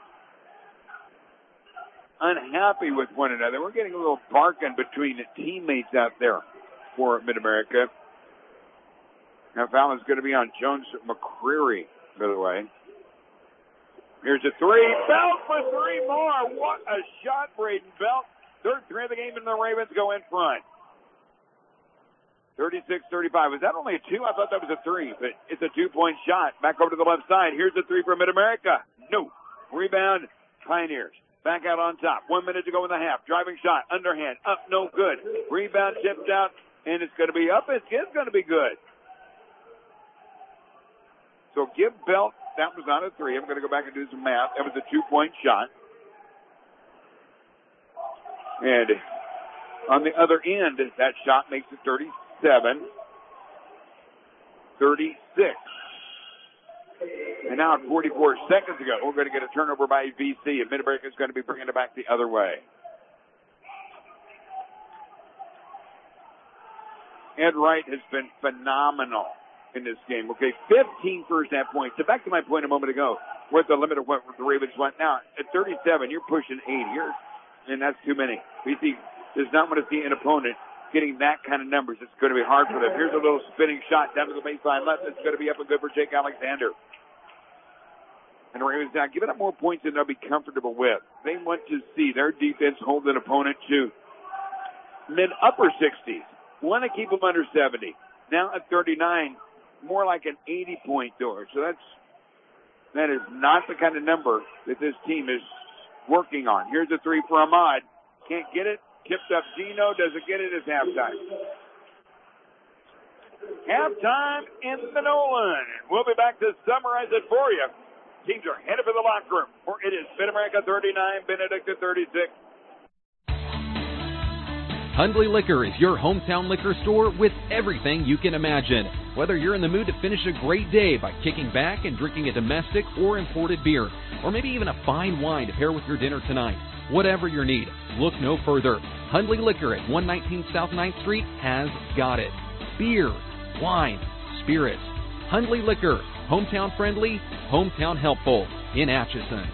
unhappy with one another. We're getting a little barking between the teammates out there for Mid-America. Now, foul is going to be on Jones McCreary, by the way. Here's a three. Belt for three more. What a shot, Braden Belt. Third three of the game, and the Ravens go in front. thirty-six thirty-five. Was that only a two? I thought that was a three, but it's a two-point shot. Back over to the left side. Here's the three for Mid-America. No. Rebound, Pioneers. Back out on top. One minute to go in the half. Driving shot. Underhand. Up. No good. Rebound tipped out, and it's going to be up. It's going to be good. So give Belt, that was not a three. I'm going to go back and do some math. That was a two-point shot. And on the other end, that shot makes it thirty-seven thirty-six. And now at forty-four seconds ago, we're going to get a turnover by V C, and Mid-America is going to be bringing it back the other way. Ed Wright has been phenomenal in this game. Okay, fifteen first half points. So back to my point a moment ago, we're at the limit of what the Ravens want. Now, at thirty-seven, you're pushing eighty. You're, and that's too many. V C does not want to see an opponent getting that kind of numbers. It's going to be hard for them. Here's a little spinning shot down to the baseline left. It's going to be up and good for Jake Alexander. And the Ravens now giving up more points than they'll be comfortable with. They want to see their defense hold an opponent to mid-upper sixties. Want to keep them under seventy. Now at thirty-nine, more like an eighty-point door. So that's that is not the kind of number that this team is working on. Here's a three for Ahmad. Can't get it. Tipped up Gino. Doesn't get it. It's halftime. Halftime in the Nolan. We'll be back to summarize it for you. Teams are headed for the locker room. For it is Mid-America thirty-nine, Benedictine thirty-six. Hundley Liquor is your hometown liquor store with everything you can imagine. Whether you're in the mood to finish a great day by kicking back and drinking a domestic or imported beer, or maybe even a fine wine to pair with your dinner tonight, whatever your need, look no further. Hundley Liquor at one nineteen South ninth Street has got it. Beer, wine, spirits. Hundley Liquor, hometown friendly, hometown helpful in Atchison.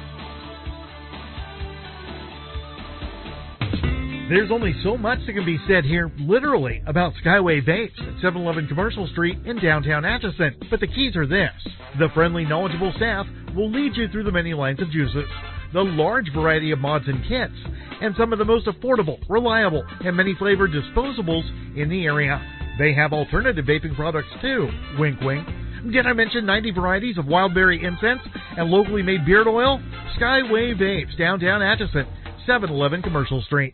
There's only so much that can be said here, literally, about Skyway Vapes at seven eleven Commercial Street in downtown Atchison. But the keys are this. The friendly, knowledgeable staff will lead you through the many lines of juices, the large variety of mods and kits, and some of the most affordable, reliable, and many-flavored disposables in the area. They have alternative vaping products, too. Wink, wink. Did I mention ninety varieties of wildberry incense and locally made beard oil? Skyway Vapes, downtown Atchison, seven eleven Commercial Street.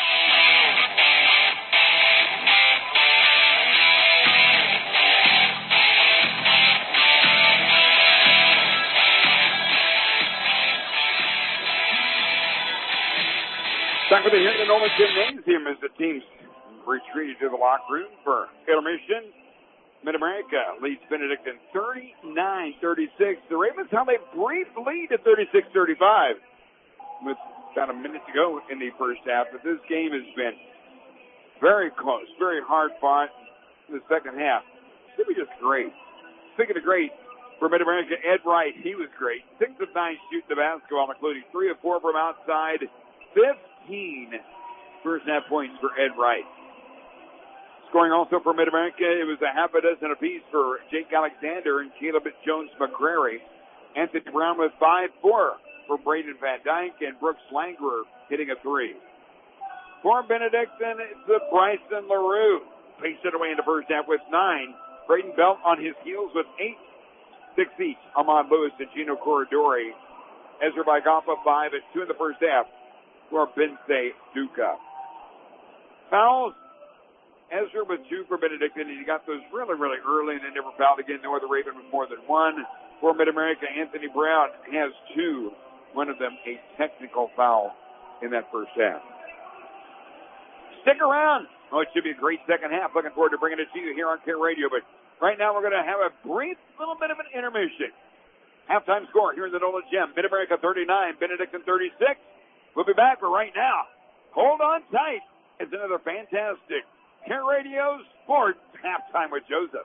Back with the here at the Nolan Gymnasium as the teams retreated to the locker room for intermission. Mid-America leads Benedictine thirty-nine thirty-six. The Ravens held a brief lead at thirty-six thirty-five with about a minute to go in the first half. But this game has been very close, very hard fought in the second half. It was just great. Speaking of great, for Mid-America, Ed Wright, he was great. Six of nine shooting the basketball, including three of four from outside. fifteen first half points for Ed Wright. Scoring also for Mid-America, it was a half a dozen apiece for Jake Alexander and Caleb Jones McCrary. Anthony Brown with five, four for Braden Van Dyke, and Brooks Langerer hitting a three. For Benedictine, it's the Bryson LaRue. Paced it away in the first half with nine. Braden Belt on his heels with eight. Six each. Ahmad Lewis and Gino Corridori. Ezra Bagapa five at two in the first half for Bense Duca. Fouls. Ezra with two for Benedictine, and he got those really, really early and then never fouled again. No other Raven with more than one. For Mid-America, Anthony Brown has two. One of them a technical foul in that first half. Stick around. Oh, it should be a great second half. Looking forward to bringing it to you here on Care Radio. But Right now we're going to have a brief little bit of an intermission. Halftime score here in the Nolan Gym. Mid-America thirty-nine, Benedictine thirty-six. We'll be back, but right now, hold on tight. It's another fantastic Care Radio Sports Halftime with Joseph.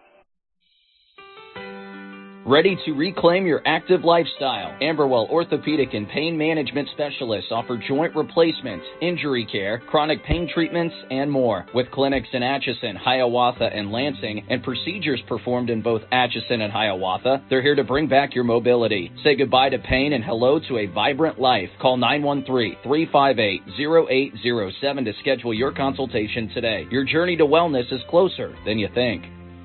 Ready to reclaim your active lifestyle? Amberwell Orthopedic and Pain Management Specialists offer joint replacements, injury care, chronic pain treatments, and more. With clinics in Atchison, Hiawatha, and Lansing, and procedures performed in both Atchison and Hiawatha, they're here to bring back your mobility. Say goodbye to pain and hello to a vibrant life. Call nine one three, three five eight, zero eight zero seven to schedule your consultation today. Your journey to wellness is closer than you think.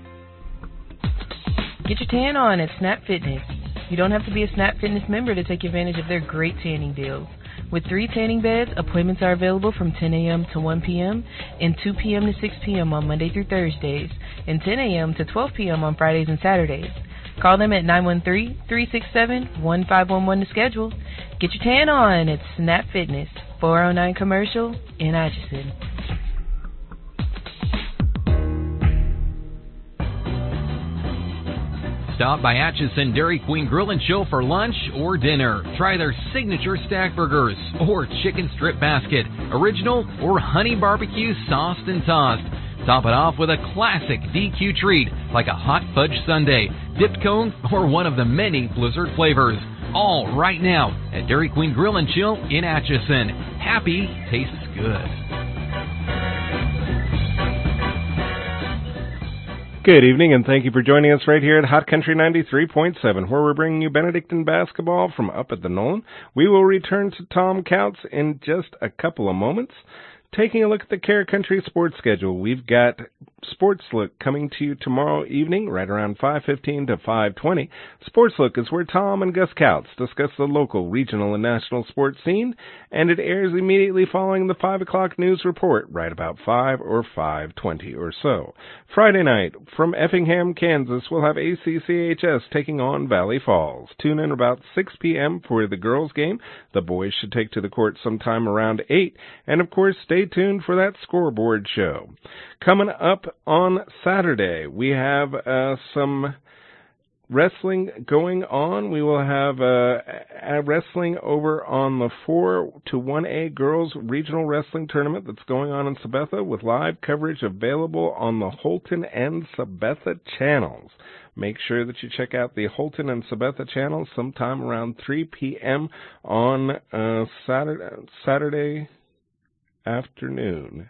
Get your tan on at Snap Fitness. You don't have to be a Snap Fitness member to take advantage of their great tanning deals. With three tanning beds, appointments are available from ten a.m. to one p.m. and two p.m. to six p.m. on Monday through Thursdays, and ten a.m. to twelve p.m. on Fridays and Saturdays. Call them at nine one three, three six seven, one five one one to schedule. Get your tan on at Snap Fitness, four oh nine Commercial in Atchison. Stop by Atchison Dairy Queen Grill and Chill for lunch or dinner. Try their signature stack burgers or chicken strip basket, original or honey barbecue sauced and tossed. Top it off with a classic D Q treat like a hot fudge sundae, dipped cone, or one of the many Blizzard flavors. All right now at Dairy Queen Grill and Chill in Atchison. Happy tastes good. Good evening, and thank you for joining us right here at Hot Country ninety-three point seven, where we're bringing you Benedictine basketball from up at the Nolan. We will return to Tom Couts in just a couple of moments. Taking a look at the Care Country sports schedule, we've got Sports Look coming to you tomorrow evening, right around five fifteen to five twenty. Sports Look is where Tom and Gus Couts discuss the local, regional, and national sports scene, and it airs immediately following the five o'clock news report, right about five or five twenty or so. Friday night, from Effingham, Kansas, we'll have A C C H S taking on Valley Falls. Tune in about six p.m. for the girls' game. The boys should take to the court sometime around eight, and of course, stay tuned for that scoreboard show. Coming up on Saturday, we have uh, some wrestling going on. We will have uh, a wrestling over on the four to one A Girls Regional Wrestling Tournament that's going on in Sabetha with live coverage available on the Holton and Sabetha channels. Make sure that you check out the Holton and Sabetha channels sometime around three p.m. on uh, Saturday, Saturday afternoon.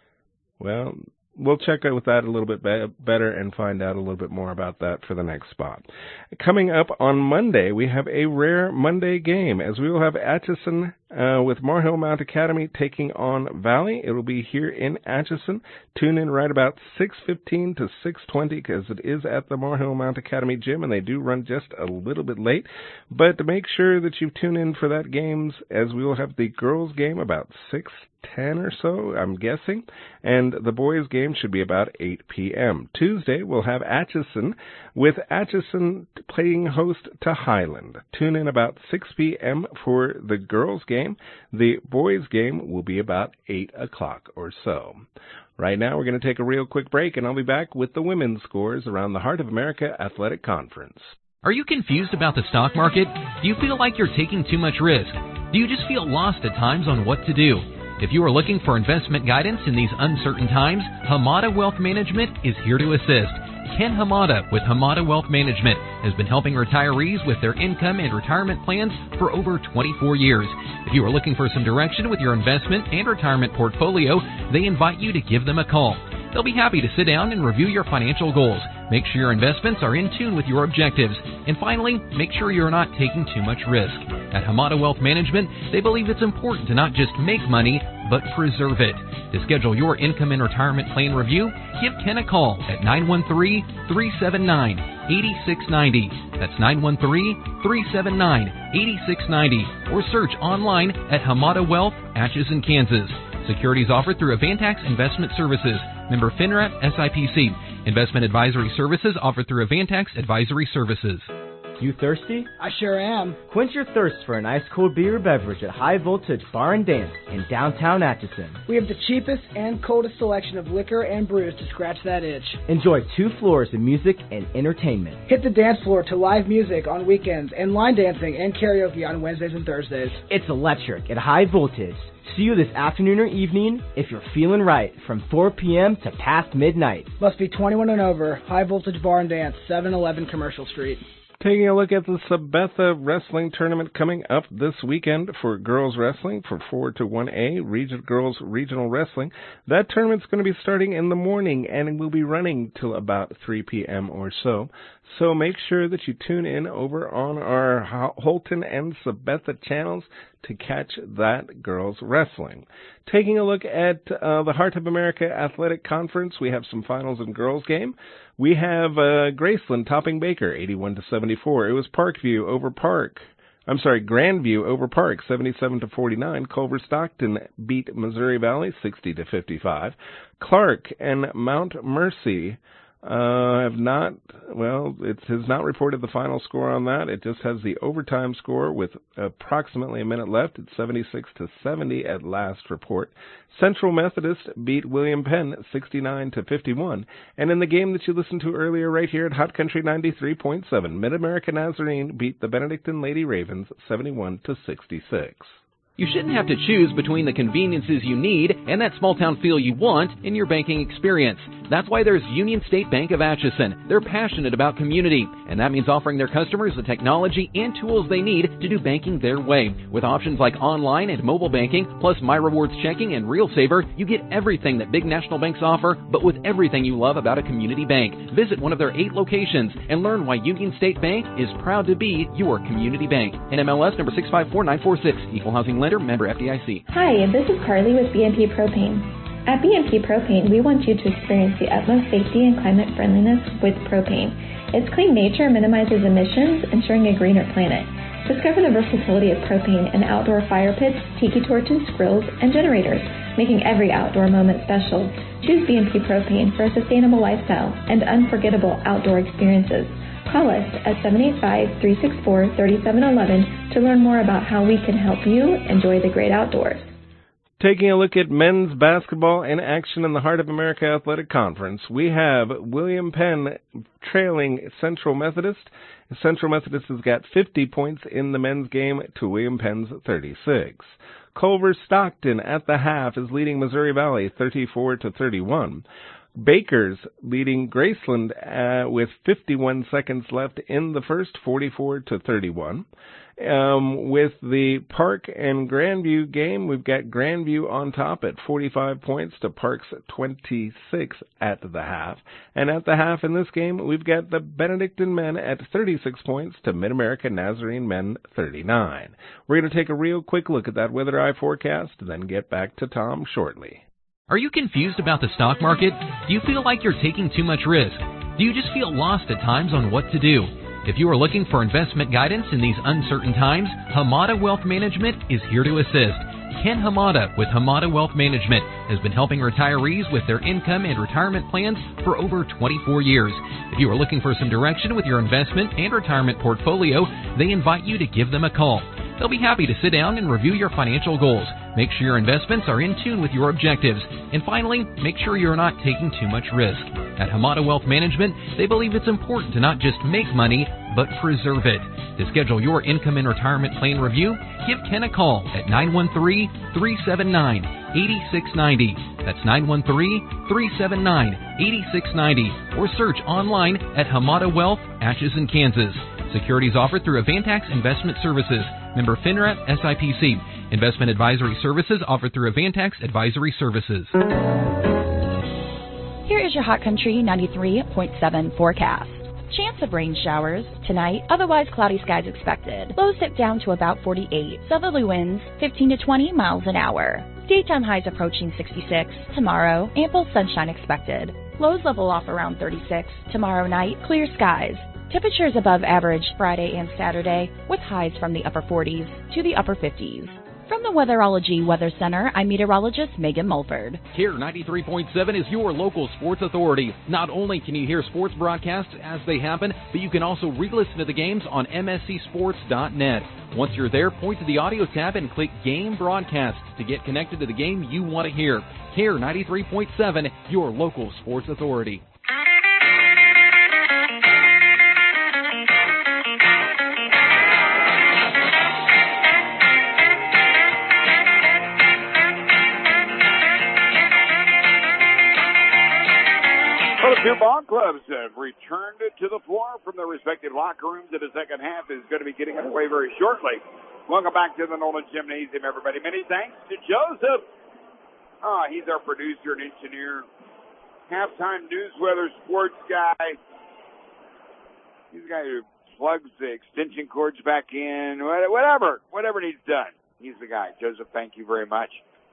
Well, we'll check out with that a little bit be- better and find out a little bit more about that for the next spot. Coming up on Monday, we have a rare Monday game, as we will have Atchison uh, with Marhill Mount Academy taking on Valley. It will be here in Atchison. Tune in right about six fifteen to six twenty, because it is at the Marhill Mount Academy gym, and they do run just a little bit late. But make sure that you tune in for that games, as we will have the girls' game about six ten or so, I'm guessing, and the boys' game should be about eight p.m. Tuesday, we'll have Atchison, with Atchison playing host to Highland. Tune in about six p.m. for the girls' game. The boys' game will be about eight o'clock or so. Right now, we're going to take a real quick break, and I'll be back with the women's scores around the Heart of America Athletic Conference. Are you confused about the stock market? Do you feel like you're taking too much risk? Do you just feel lost at times on what to do? If you are looking for investment guidance in these uncertain times, Hamada Wealth Management is here to assist. Ken Hamada with Hamada Wealth Management has been helping retirees with their income and retirement plans for over twenty-four years. If you are looking for some direction with your investment and retirement portfolio, they invite you to give them a call. They'll be happy to sit down and review your financial goals. Make sure your investments are in tune with your objectives. And finally, make sure you're not taking too much risk. At Hamada Wealth Management, they believe it's important to not just make money, but preserve it. To schedule your income and retirement plan review, give Ken a call at nine one three, three seven nine, eight six nine zero. That's nine one three, three seven nine, eight six nine zero. Or search online at Hamada Wealth, Atchison, Kansas. Securities offered through Avantax Investment Services. Member FINRA S I P C. Investment advisory services offered through Avantax Advisory Services. You thirsty? I sure am. Quench your thirst for an ice-cold beer or beverage at High Voltage Bar and Dance in downtown Atchison. We have the cheapest and coldest selection of liquor and brews to scratch that itch. Enjoy two floors of music and entertainment. Hit the dance floor to live music on weekends and line dancing and karaoke on Wednesdays and Thursdays. It's electric at High Voltage. See you this afternoon or evening if you're feeling right from four p.m. to past midnight. Must be twenty-one and over. High Voltage Bar and Dance, seven eleven Commercial Street. Taking a look at the Sabetha Wrestling Tournament coming up this weekend for girls wrestling for four to one A, Region Girls Regional Wrestling. That tournament's going to be starting in the morning and will be running till about three p.m. or so. So make sure that you tune in over on our Holton and Sabetha channels to catch that girls wrestling. Taking a look at uh, the Heart of America Athletic Conference, we have some finals in girls game. We have uh, Graceland topping Baker, eighty-one to seventy-four. It was Parkview over Park. I'm sorry, Grandview over Park, seventy-seven to forty-nine. Culver Stockton beat Missouri Valley, sixty to fifty-five. Clark and Mount Mercy uh, have not, well, it has not reported the final score on that. It just has the overtime score with approximately a minute left. It's seventy-six to seventy at last report. Central Methodist beat William Penn sixty-nine to fifty-one. And in the game that you listened to earlier right here at Hot Country ninety-three point seven, Mid-America Nazarene beat the Benedictine Lady Ravens seventy-one to sixty-six. You shouldn't have to choose between the conveniences you need and that small-town feel you want in your banking experience. That's why there's Union State Bank of Atchison. They're passionate about community, and that means offering their customers the technology and tools they need to do banking their way. With options like online and mobile banking, plus My Rewards checking and Real Saver, you get everything that big national banks offer, but with everything you love about a community bank. Visit one of their eight locations and learn why Union State Bank is proud to be your community bank. N M L S number six five four nine four six, Equal Housing Lender, member F D I C. Hi, this is Carly with B and P Propane. At B and P Propane, we want you to experience the utmost safety and climate friendliness with propane. Its clean nature minimizes emissions, ensuring a greener planet. Discover the versatility of propane in outdoor fire pits, tiki torches, grills, and generators, making every outdoor moment special. Choose B and P Propane for a sustainable lifestyle and unforgettable outdoor experiences. Call us at seven eight five, three six four, three seven one one to learn more about how we can help you enjoy the great outdoors. Taking a look at men's basketball in action in the Heart of America Athletic Conference, we have William Penn trailing Central Methodist. Central Methodist has got fifty points in the men's game to William Penn's thirty-six. Culver Stockton at the half is leading Missouri Valley thirty-four to thirty-one. Baker's leading Graceland uh, with fifty-one seconds left in the first, forty-four to thirty-one. Um, with the Park and Grandview game, we've got Grandview on top at forty-five points to Park's twenty-six at the half. And at the half in this game, we've got the Benedictine men at thirty-six points to Mid-America Nazarene men thirty-nine. We're going to take a real quick look at that weather eye forecast and then get back to Tom shortly. Are you confused about the stock market? Do you feel like you're taking too much risk? Do you just feel lost at times on what to do? If you are looking for investment guidance in these uncertain times, Hamada Wealth Management is here to assist. Ken Hamada with Hamada Wealth Management has been helping retirees with their income and retirement plans for over twenty-four years. If you are looking for some direction with your investment and retirement portfolio, they invite you to give them a call. They'll be happy to sit down and review your financial goals. Make sure your investments are in tune with your objectives. And finally, make sure you're not taking too much risk. At Hamada Wealth Management, they believe it's important to not just make money, but preserve it. To schedule your income and retirement plan review, give Ken a call at nine one three, three seven nine, eight six nine zero. That's nine one three, three seven nine, eight six nine zero. Or search online at Hamada Wealth, Atchison, Kansas. Securities offered through Avantax Investment Services. Member FINRA S I P C. Investment advisory services offered through Avantax Advisory Services. Here is your Hot Country ninety-three point seven forecast. Chance of rain showers tonight, otherwise cloudy skies expected. Lows dip down to about forty-eight. Southerly winds fifteen to twenty miles an hour. Daytime highs approaching sixty-six. Tomorrow, ample sunshine expected. Lows level off around thirty-six. Tomorrow night, clear skies. Temperatures above average Friday and Saturday, with highs from the upper forties to the upper fifties. From the Weatherology Weather Center, I'm meteorologist Megan Mulford. Here, ninety-three point seven is your local sports authority. Not only can you hear sports broadcasts as they happen, but you can also re-listen to the games on M S C sports dot net. Once you're there, point to the audio tab and click Game Broadcasts to get connected to the game you want to hear. Here, ninety-three point seven, your local sports authority. Two ball clubs have returned to the floor from their respective locker rooms. The second half is going to be getting underway very shortly. Welcome back to the Nolan Gymnasium, everybody. Many thanks to Joseph. Oh, he's our producer and engineer. Halftime news weather sports guy. He's the guy who plugs the extension cords back in. Whatever. Whatever needs done. He's the guy. Joseph, thank you very much.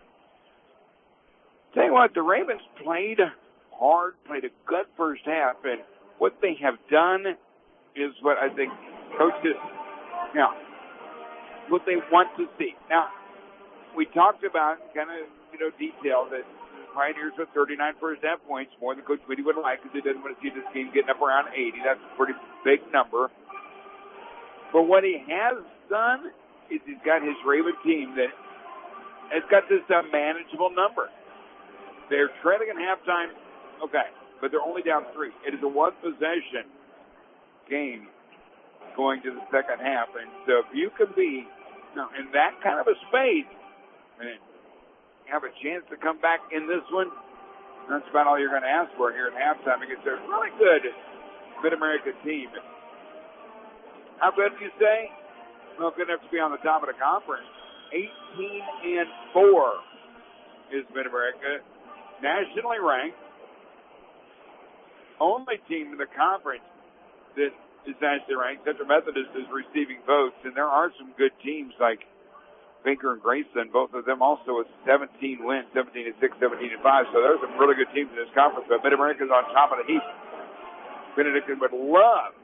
Tell you what, the Ravens played hard, played a good first half, and what they have done is what I think coaches, now, what they want to see. Now, we talked about kind of, you know, detail that the Pioneers with thirty-nine first half points, more than Coach Whitty would like, because he doesn't want to see this game getting up around eighty. That's a pretty big number. But what he has done is he's got his Raven team that has got this uh, manageable number. They're trailing at halftime. Okay, but they're only down three. It is a one-possession game going to the second half. And so if you can be you know, in that kind of a space and have a chance to come back in this one, that's about all you're going to ask for here at halftime against a really good Mid-America team. How good do you say? Well, good enough to be on the top of the conference. eighteen and four is Mid-America, nationally ranked. Only team in the conference that is nationally ranked. Central Methodist is receiving votes, and there are some good teams like Baker and Grayson, both of them also with seventeen wins, seventeen and six, seventeen and five. So there's some really good teams in this conference, but Mid-America's on top of the heap. Benedictine would love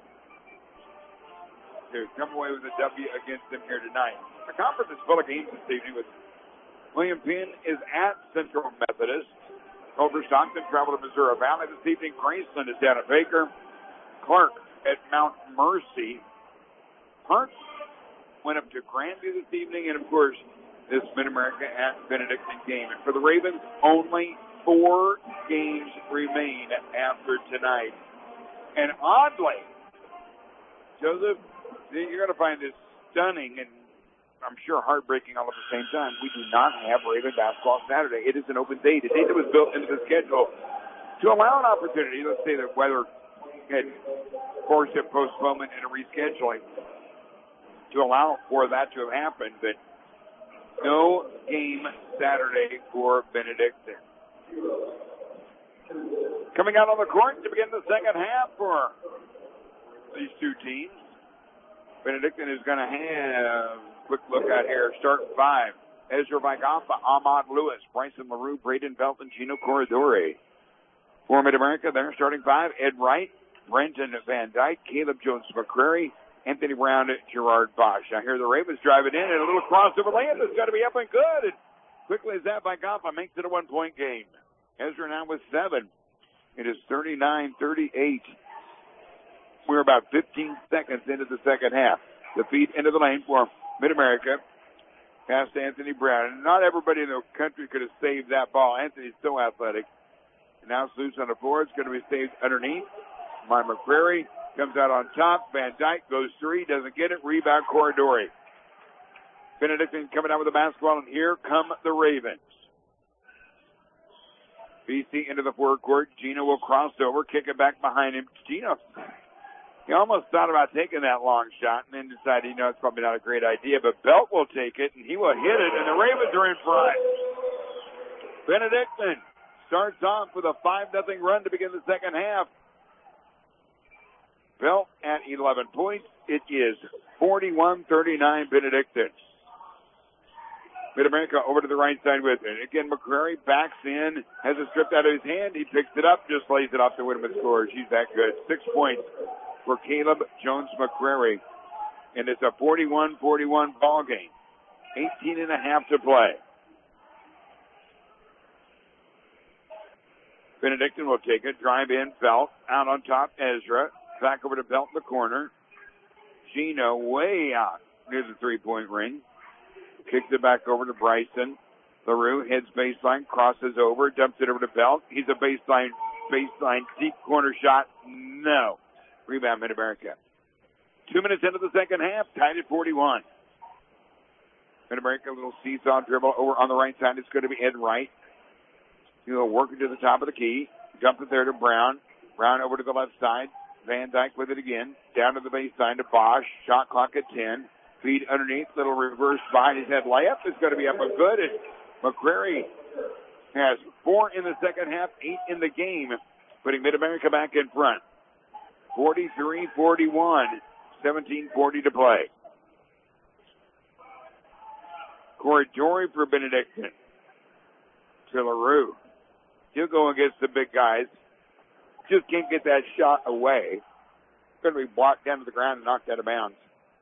to come away with a W against them here tonight. The conference is full of games this evening with William Penn is at Central Methodist. Over Stockton travel to Missouri Valley this evening. Graceland is down at Baker. Clark at Mount Mercy. Parks went up to Grandview this evening, and of course, this Mid-America at Benedictine game. And for the Ravens, only four games remain after tonight. And oddly, Joseph, you're going to find this stunning and I'm sure heartbreaking all at the same time. We do not have Raven basketball Saturday. It is an open day. The day that was built into the schedule to allow an opportunity. Let's say that weather had forced a postponement and a rescheduling to allow for that to have happened. But no game Saturday for Benedictine. Coming out on the court to begin the second half for these two teams. Benedictine is going to have quick look out here. Start five. Ezra Vigaffa, Ahmad Lewis, Bryson LaRue, Braden Belton, Gino Corridore. For Mid-America, they're starting five. Ed Wright, Brenton Van Dyke, Caleb Jones-McCrary, Anthony Brown, Gerard Bosch. Now here the Ravens drive it in, and a little crossover layup is going to be up and good. And quickly as that Vigaffa makes it a one-point game. Ezra now with seven. It is thirty-nine thirty-eight. We're about fifteen seconds into the second half. The feed into the lane for Mid-America. Pass to Anthony Brown. And not everybody in the country could have saved that ball. Anthony's so athletic. And now it's loose on the floor. It's going to be saved underneath. My McCrary comes out on top. Van Dyke goes three. Doesn't get it. Rebound Corridore. Benedictine coming out with the basketball. And here come the Ravens. B C into the forward court. Gino will cross over. Kick it back behind him. Gino. He almost thought about taking that long shot and then decided, you know, it's probably not a great idea, but Belt will take it and he will hit it, and the Ravens are in front. Benedictine starts off with a five nothing run to begin the second half. Belt at eleven points. It is forty-one thirty-nine Benedictine. Mid-America over to the right side with it. Again, McCrary backs in, has it stripped out of his hand. He picks it up, just lays it off the Winneman scores. He's that good. Six points for Caleb Jones-McCrary. And it's a forty-one forty-one ball game. eighteen and a half to play. Benedictine will take it. Drive in. Belt. Out on top. Ezra. Back over to Belt in the corner. Gino way out near the three-point ring. Kicks it back over to Bryson. LaRue heads baseline. Crosses over. Dumps it over to Belt. He's a baseline. Baseline. Deep corner shot. No. Rebound Mid-America. Two minutes into the second half. Tied at forty-one. Mid-America, a little seesaw dribble over on the right side. It's going to be Ed Wright. He'll work it to the top of the key. Dump it there to Brown. Brown over to the left side. Van Dyke with it again. Down to the baseline to Bosch. Shot clock at ten. Feed underneath. Little reverse behind his head layup is going to be up and good. And McCrary has four in the second half, eight in the game, putting Mid-America back in front. forty-three forty-one. seventeen forty to play. Corridori for Benedictine. To LaRue. He'll go against the big guys. Just can't get that shot away. Going to be blocked down to the ground and knocked out of bounds.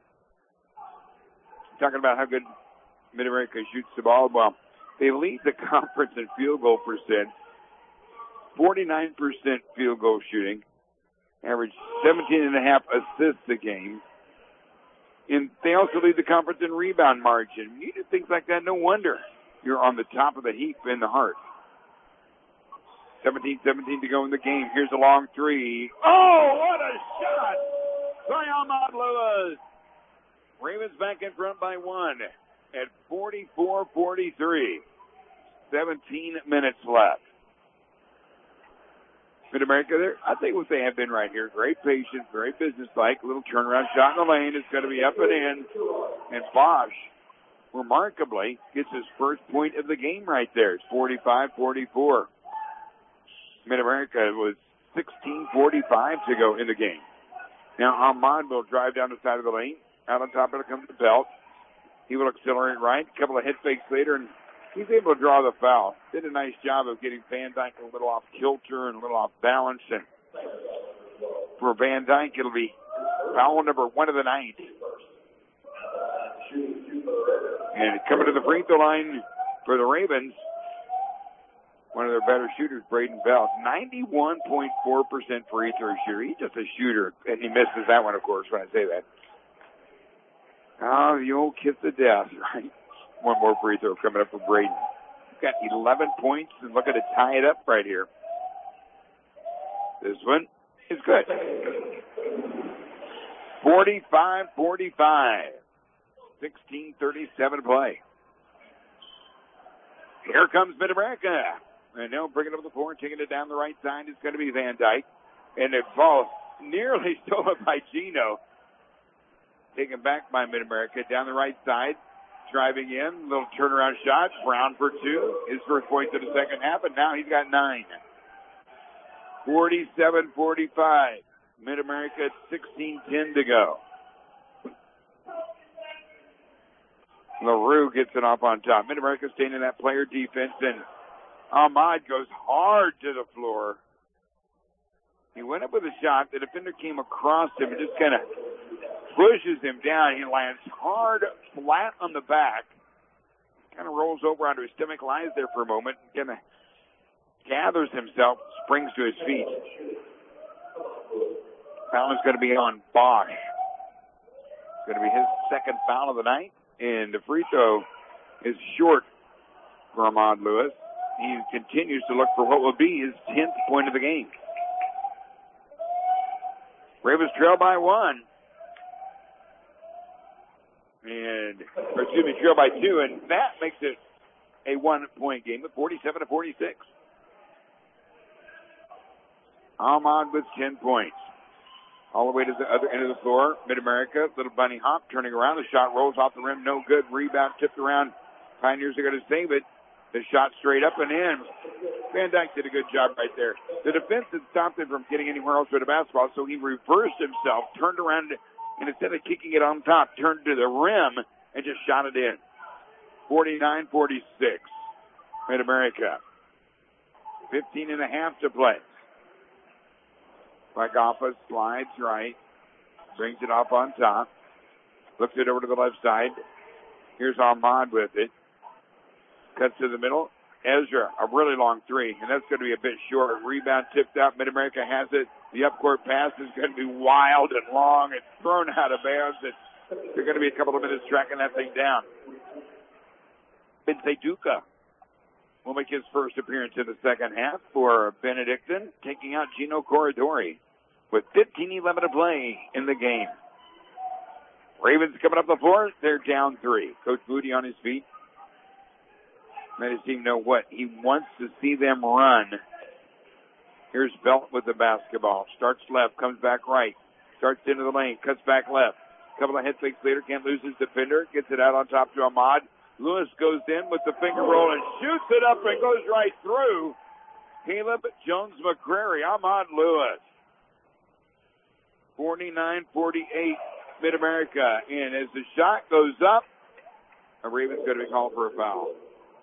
Talking about how good Mid-America shoots the ball. Well, they lead the conference in field goal percent. forty-nine percent field goal shooting. Average seventeen and a half assists a game. And they also lead the conference in rebound margin. You do things like that, no wonder you're on the top of the heap in the heart. seventeen seventeen to go in the game. Here's a long three. Oh, what a shot by Ahmad Lewis. Ravens back in front by one at forty-four forty-three. seventeen minutes left. Mid-America, there, I think what they have been right here. Great patience, very businesslike. A little turnaround shot in the lane. It's going to be up and in. And Bosch, remarkably, gets his first point of the game right there. It's forty-five forty-four. Mid-America was sixteen forty-five to go in the game. Now Ahmad will drive down the side of the lane. Out on top of it comes the Belt. He will accelerate right. A couple of head fakes later, and he's able to draw the foul. Did a nice job of getting Van Dyke a little off kilter and a little off balance. And for Van Dyke, it'll be foul number one of the night. And coming to the free throw line for the Ravens, one of their better shooters, Braden Belt. ninety-one point four percent free throw shooter. He's just a shooter. And he misses that one, of course, when I say that. Oh, the old kiss of death, right? One more free throw coming up for Braden. He's got eleven points and looking to tie it up right here. This one is good. forty-five forty-five. sixteen thirty-seven play. Here comes Mid-America. And they'll bring it up the floor and taking it down the right side. It's going to be Van Dyke. And the ball nearly stolen by Gino. Taken back by Mid-America down the right side. Driving in. Little turnaround shot. Brown for two. His first point of the second half. And now he's got nine. forty-seven forty-five. Mid-America at sixteen ten to go. LaRue gets it off on top. Mid-America staying in that player defense, and Ahmad goes hard to the floor. He went up with a shot. The defender came across him and just kind of pushes him down. He lands hard, flat on the back. Kind of rolls over onto his stomach, lies there for a moment, and kind of gathers himself, springs to his feet. Foul is going to be on Bosch. It's going to be his second foul of the night. And the free throw is short for Ahmad Lewis. He continues to look for what will be his tenth point of the game. Ravens trail by one. And, or excuse me, trail by two. And that makes it a one-point game with forty-seven to forty-six. Ahmad with ten points. All the way to the other end of the floor. Mid-America, little bunny hop, turning around. The shot rolls off the rim. No good. Rebound tipped around. Pioneers are going to save it. The shot straight up and in. Van Dyke did a good job right there. The defense had stopped him from getting anywhere else with the basketball, so he reversed himself, turned around, and instead of kicking it on top, turned to the rim and just shot it in. forty-nine forty-six. Mid-America. fifteen and a half to play. Ragoffa slides right, brings it up on top, looks it over to the left side, Here's Ahmad with it. Cuts to the middle. Ezra, a really long three, and that's going to be a bit short. Rebound tipped out. Mid-America has it. The up-court pass is going to be wild and long. It's thrown out of bounds. They're going to be a couple of minutes tracking that thing down. Vince Duca will make his first appearance in the second half for Benedictine, taking out Gino Corridori with fifteen eleven to play in the game. Ravens coming up the floor. They're down three. Coach Moody on his feet. Let his team know what he wants to see them run. Here's Belt with the basketball. Starts left, comes back right. Starts into the lane, cuts back left. Couple of head fakes later, can't lose his defender. Gets it out on top to Ahmad. Lewis goes in with the finger roll and shoots it up and goes right through. Caleb Jones-McCrary, Ahmad Lewis. forty-nine forty-eight Mid-America. And as the shot goes up, a Raven's going to be called for a foul.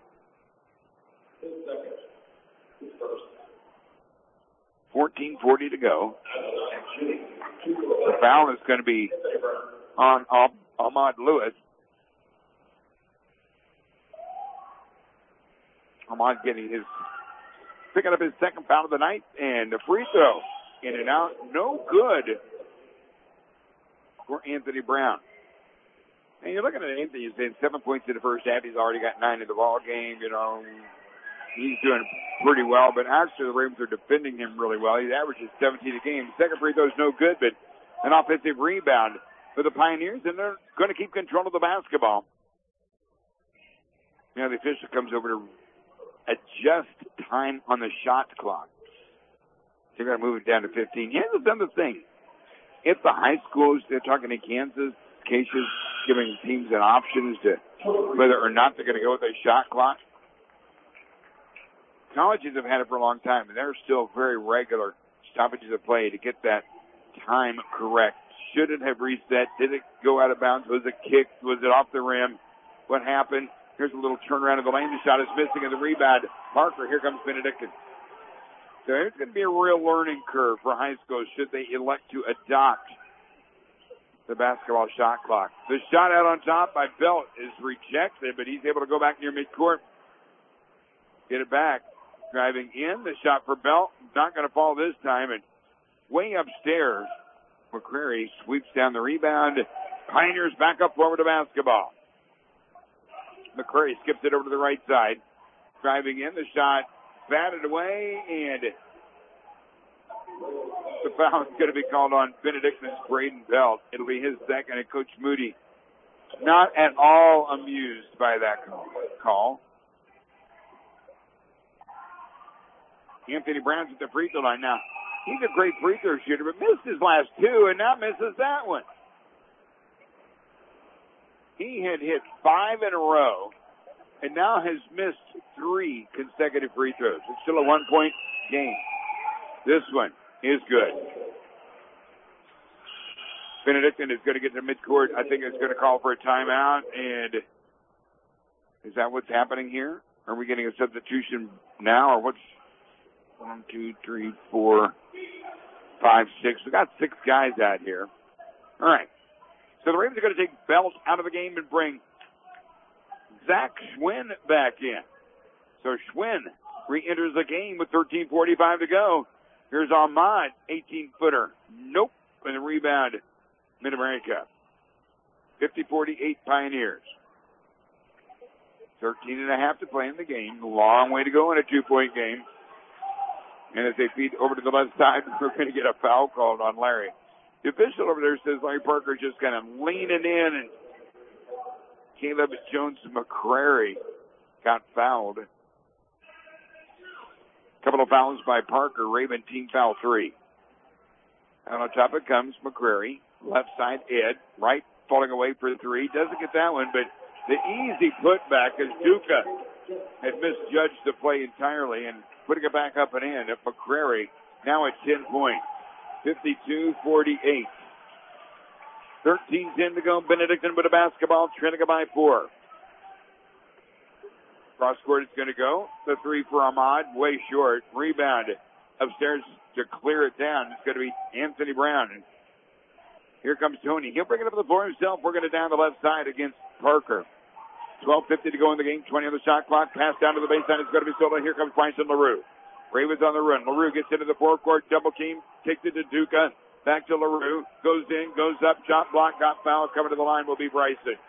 fourteen forty to go. The foul is going to be on Ahmad Lewis. Ahmad getting his, picking up his second foul of the night, and the free throw in and out, no good for Anthony Brown. And you're looking at Anthony, he's been seven points in the first half. He's already got nine in the ball game. You know, he's doing pretty well, but actually the Ravens are defending him really well. He averages seventeen a game. The second free throw is no good, but an offensive rebound for the Pioneers, and they're going to keep control of the basketball. Now the official comes over to adjust time on the shot clock. They're going to move it down to fifteen. He hasn't done the thing. If the high schools, they're talking to Kansas, cases giving teams an option as to whether or not they're going to go with a shot clock. Colleges have had it for a long time, and they're still very regular stoppages of play to get that time correct. Should it have reset? Did it go out of bounds? Was it kicked? Was it off the rim? What happened? Here's a little turnaround of the lane. The shot is missing, and the rebound. Parker, here comes Benedictine. So it's going to be a real learning curve for high schools should they elect to adopt the basketball shot clock. The shot out on top by Belt is rejected, but he's able to go back near midcourt. Get it back. Driving in, the shot for Belt. Not going to fall this time, and way upstairs, McCrary sweeps down the rebound. Pioneers back up forward to basketball. McCrary skips it over to the right side. Driving in, the shot batted away, and the foul is going to be called on Benedictine's Braden Belt. It'll be his second, and Coach Moody not at all amused by that call. Anthony Brown's at the free throw line now. He's a great free throw shooter, but missed his last two, and now misses that one. He had hit five in a row, and now has missed three consecutive free throws. It's still a one-point game. This one is good. Benedictine is going to get to midcourt. I think it's going to call for a timeout, and is that what's happening here? Are we getting a substitution now, or what's one, two, three, four, five, six? We got six guys out here. All right. So the Ravens are going to take Belt out of the game and bring Zach Schwinn back in. So Schwinn re-enters the game with thirteen forty-five to go. Here's Ahmad, eighteen-footer. Nope. And the rebound, Mid-America. fifty forty-eight Pioneers. thirteen and a half to play in the game. A long way to go in a two-point game. And as they feed over to the left side, we're going to get a foul called on Larry. The official over there says Larry Parker just kind of leaning in, and Caleb Jones-McCrary got fouled. A couple of fouls by Parker. Raven team foul three. And on top it comes McCrary. Left side, Ed. Right, falling away for three. Doesn't get that one, but the easy putback as Duca had misjudged the play entirely and putting it back up and in at McCrary. Now at ten points. fifty-two forty-eight. thirteen ten to go. Benedictine with a basketball. Trinity by four. Cross court is going to go. The three for Ahmad. Way short. Rebound upstairs to clear it down. It's going to be Anthony Brown. And here comes Tony. He'll bring it up to the floor himself. We're going to down the left side against Parker. twelve fifty to go in the game, twenty on the shot clock. Pass down to the baseline. It's going to be stolen. Here comes Bryson LaRue. Ravens on the run. LaRue gets into the forecourt, double team, takes it to Duca. Back to LaRue. Goes in, goes up, shot block, got fouled. Coming to the line will be Bryson.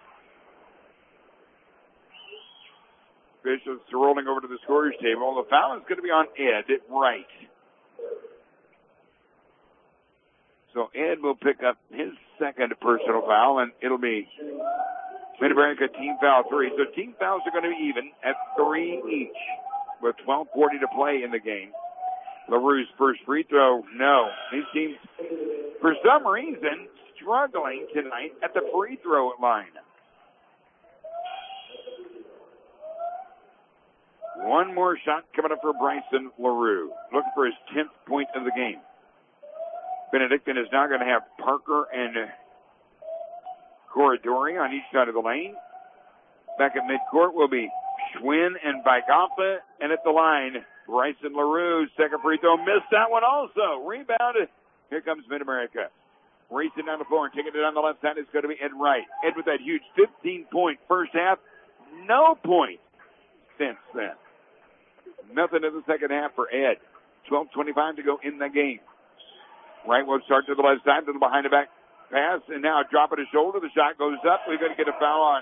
Officials rolling over to the scorer's table. The foul is going to be on Ed at right. So Ed will pick up his second personal foul, and it'll be Mid-America team foul three. So team fouls are going to be even at three each with twelve forty to play in the game. LaRue's first free throw, no. His team's, for some reason, struggling tonight at the free throw line. One more shot coming up for Bryson LaRue. Looking for his tenth point of the game. Benedictine is now going to have Parker and Corridori on each side of the lane. Back at midcourt will be Schwinn and Bygompa. And at the line, Bryson LaRue, second free throw, missed that one also. Rebounded. Here comes Mid-America. Racing down the floor and taking it down the left side is going to be Ed Wright. Ed with that huge fifteen-point first half. No point since then. Nothing in the second half for Ed. twelve twenty-five to go in the game. Wright will start to the left side, to the behind the back pass, and now drop at his shoulder. The shot goes up. We're going to get a foul on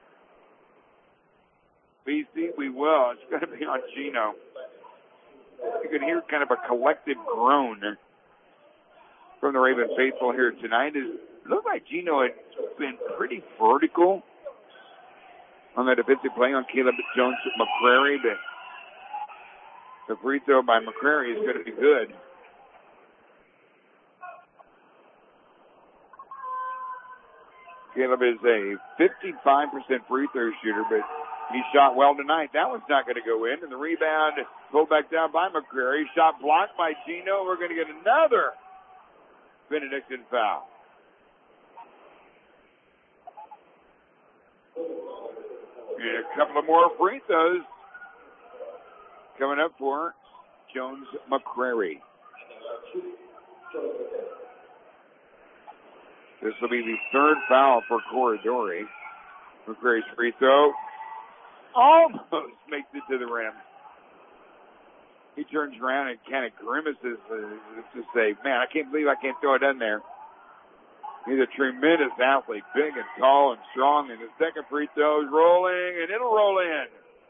B C. We will. It's going to be on Gino. You can hear kind of a collective groan from the Raven faithful here tonight. It looked like Gino had been pretty vertical on that defensive play on Caleb Jones McCrary, but the free throw by McCrary is going to be good. Caleb is a fifty-five percent free throw shooter, but he shot well tonight. That one's not going to go in. And the rebound pulled back down by McCrary. Shot blocked by Gino. We're going to get another Benedictine foul. And a couple of more free throws coming up for Jones McCrary. This will be the third foul for Corridori. McCrary's free throw almost makes it to the rim. He turns around and kind of grimaces uh, to say, man, I can't believe I can't throw it in there. He's a tremendous athlete, big and tall and strong, and the second free throw is rolling, and it'll roll in.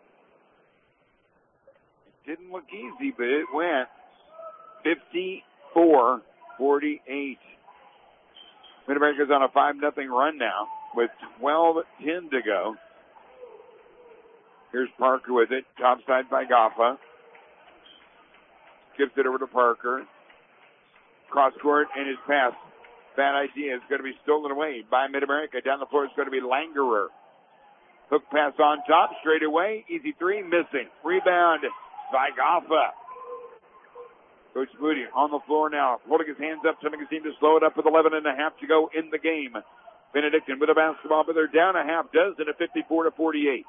It didn't look easy, but it went. fifty-four forty-eight. Mid-America's on a five nothing run now with twelve ten to go. Here's Parker with it, topside by Gaffa. Gives it over to Parker. Cross court and his pass. Bad idea. It's going to be stolen away by Mid-America. Down the floor is going to be Langerer. Hook pass on top, straight away. Easy three, missing. Rebound by Gaffa. Coach Moody on the floor now, holding his hands up, telling his team to slow it up with eleven and a half to go in the game. Benedictine with a basketball, but they're down a half dozen at fifty-four to forty-eight.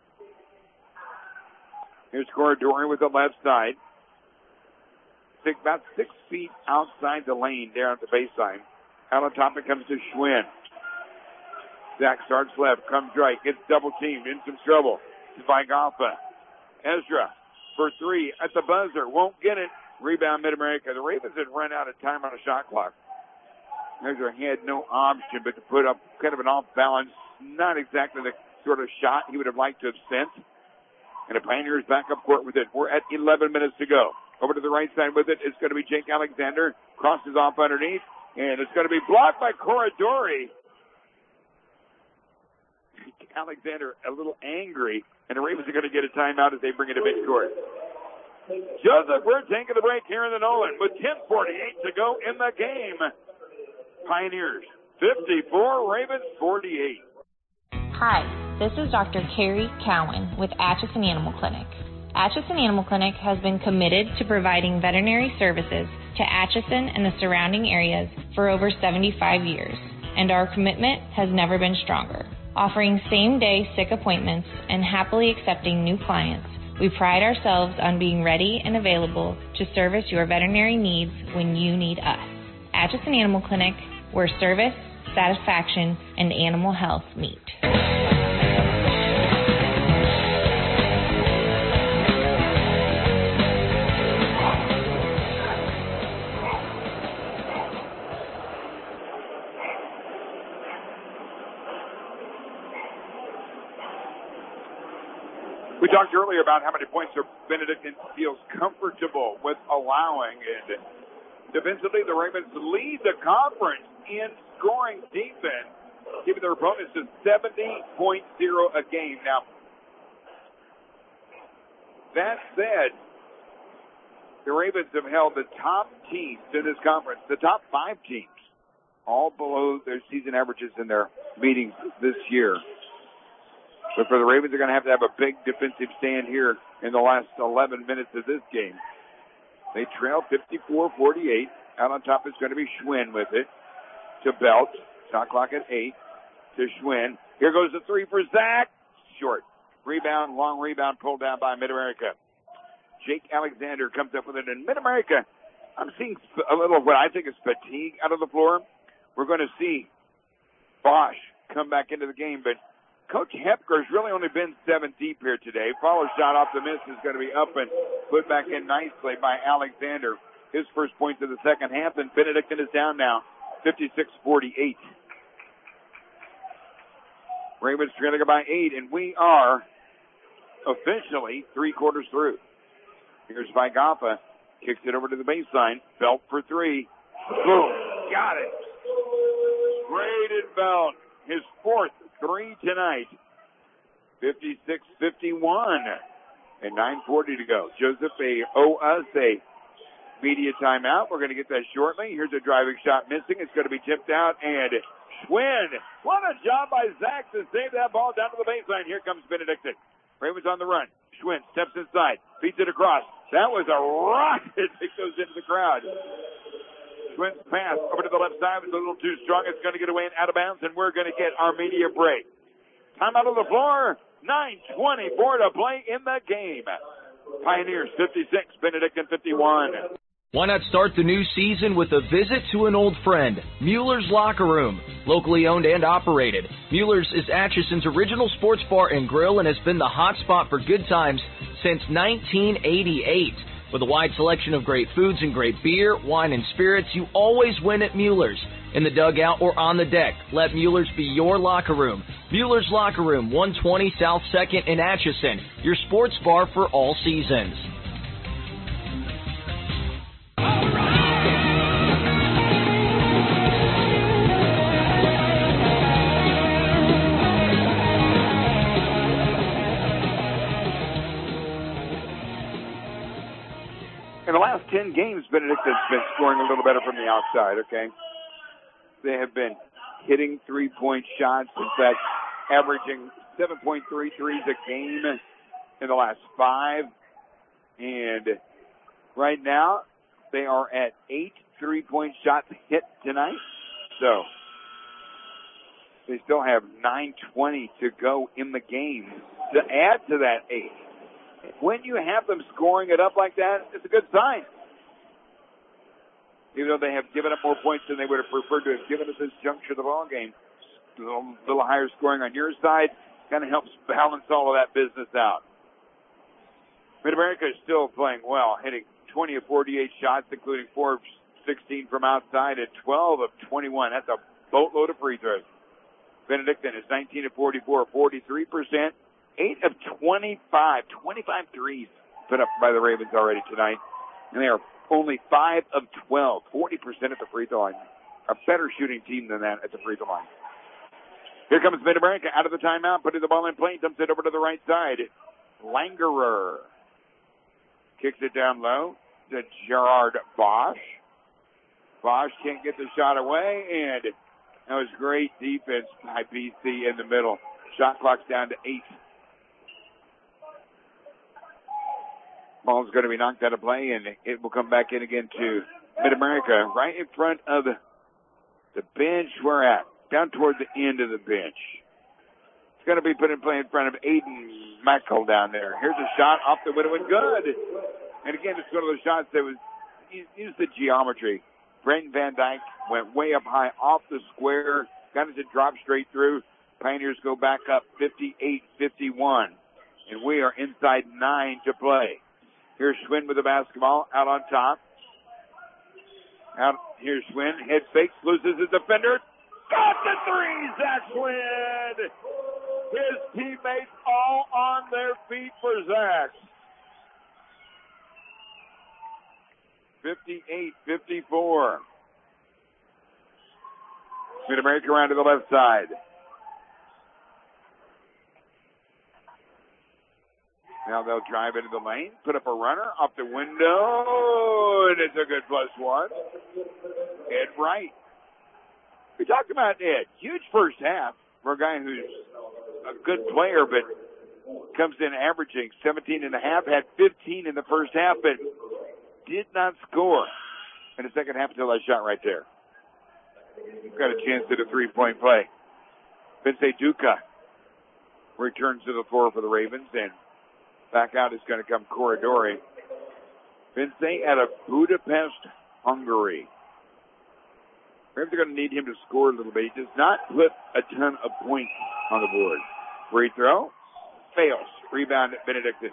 Here's Corridori with the left side. Six, about six feet outside the lane there at the baseline. Out on top it comes to Schwinn. Zach starts left, comes right, gets double teamed, in some trouble. It's Vigaffa. Ezra for three at the buzzer, won't get it. Rebound Mid-America. The Ravens had run out of time on a shot clock. Ezra had no option but to put up kind of an off-balance, not exactly the sort of shot he would have liked to have sent. And the Pioneers back up court with it. We're at eleven minutes to go. Over to the right side with it. It's going to be Jake Alexander. Crosses off underneath. And it's going to be blocked by Corridori. Alexander a little angry. And the Ravens are going to get a timeout as they bring it to midcourt. Joseph, we're taking the break here in the Nolan with ten forty-eight to go in the game. Pioneers fifty-four, Ravens forty-eight. Hi, this is Doctor Carrie Cowan with Atchison Animal Clinic. Atchison Animal Clinic has been committed to providing veterinary services to Atchison and the surrounding areas for over seventy-five years, and our commitment has never been stronger. Offering same-day sick appointments and happily accepting new clients, we pride ourselves on being ready and available to service your veterinary needs when you need us. Atchison Animal Clinic, where service, satisfaction, and animal health meet. We talked earlier about how many points Benedictine feels comfortable with allowing, and defensively the Ravens lead the conference in scoring defense, giving their opponents to seventy point oh a game. Now, that said, the Ravens have held the top teams in this conference, the top five teams, all below their season averages in their meetings this year. But for the Ravens, they're going to have to have a big defensive stand here in the last eleven minutes of this game. They trail fifty-four forty-eight. Out on top is going to be Schwinn with it to Belt. Shot clock at eight to Schwinn. Here goes the three for Zach. Short. Rebound, long rebound pulled down by Mid-America. Jake Alexander comes up with it. In Mid-America, I'm seeing a little of what I think is fatigue out of the floor. We're going to see Bosch come back into the game, but Coach Hepker's really only been seven deep here today. Follow shot off the miss is going to be up and put back in nicely by Alexander. His first points of the second half, and Benedictine is down now, fifty-six forty-eight. Ravens trailing by eight, and we are officially three quarters through. Here's Vigaffa. Kicks it over to the baseline. Belt for three. Boom. Got it. Braden Belt. His fourth three tonight. fifty-six fifty-one. And nine forty to go. Joseph A. owe us a media timeout. We're going to get that shortly. Here's a driving shot missing. It's going to be tipped out. And Schwinn. What a job by Zach to save that ball down to the baseline. Here comes Benedictine. Ravens on the run. Schwinn steps inside. Beats it across. That was a rocket that goes into the crowd. Schwinn's pass over to the left side was a little too strong. It's going to get away and out of bounds, and we're going to get our media break. Time out of the floor. nine twenty-four to play in the game. Pioneers fifty-six, Benedictine fifty-one. Why not start the new season with a visit to an old friend, Mueller's Locker Room. Locally owned and operated, Mueller's is Atchison's original sports bar and grill and has been the hot spot for good times since nineteen eighty-eight. With a wide selection of great foods and great beer, wine, and spirits, you always win at Mueller's. In the dugout or on the deck, let Mueller's be your locker room. Mueller's Locker Room, one twenty South second in Atchison, your sports bar for all seasons. In the last ten games, Benedictine's been scoring a little better from the outside, okay? They have been hitting three-point shots. In fact, averaging seven point three threes a game in the last five. And right now, they are at eight three-point shots hit tonight. So they still have nine twenty to go in the game to add to that eight. When you have them scoring it up like that, it's a good sign. Even though they have given up more points than they would have preferred to have given at this juncture of the ball game. A little, little higher scoring on your side kind of helps balance all of that business out. Mid-America is still playing well, hitting twenty of forty-eight shots, including four of sixteen from outside and twelve of twenty-one. That's a boatload of free throws. Benedictine is nineteen of forty-four, forty-three percent. eight of twenty-five, twenty-five threes put up by the Ravens already tonight. And they are only five of twelve, forty percent at the free throw line. A better shooting team than that at the free throw line. Here comes Mid-America out of the timeout, putting the ball in play, dumps it over to the right side. Langerer kicks it down low to Gerard Bosch. Bosch can't get the shot away, and that was great defense by B C in the middle. Shot clock's down to eight. Ball's going to be knocked out of play, and it will come back in again to Mid-America, right in front of the bench we're at, down toward the end of the bench. It's going to be put in play in front of Aiden Mackel down there. Here's a shot off the window and good. And again, it's one of those shots that was, use the geometry. Brenton Van Dyke went way up high off the square, got it to drop straight through. Pioneers go back up fifty-eight fifty-one. And we are inside nine to play. Here's Schwinn with the basketball out on top. Out here's Schwinn. Head fakes, loses his defender. Got the three, Zach Schwinn. His teammates all on their feet for Zach. fifty-eight fifty-four. Mid-America around to the left side. Now they'll drive into the lane, put up a runner, up the window, and it's a good plus one. Ed Wright. We talked about Ed. Huge first half for a guy who's a good player, but comes in averaging seventeen and a half, had fifteen in the first half, but did not score in the second half until that shot right there. Got a chance at a three-point play. Vince Duca returns to the floor for the Ravens, and back out is going to come Corridori. Vince out of Budapest, Hungary. Ravens are going to need him to score a little bit. He does not put a ton of points on the board. Free throw, fails. Rebound at Benedictine.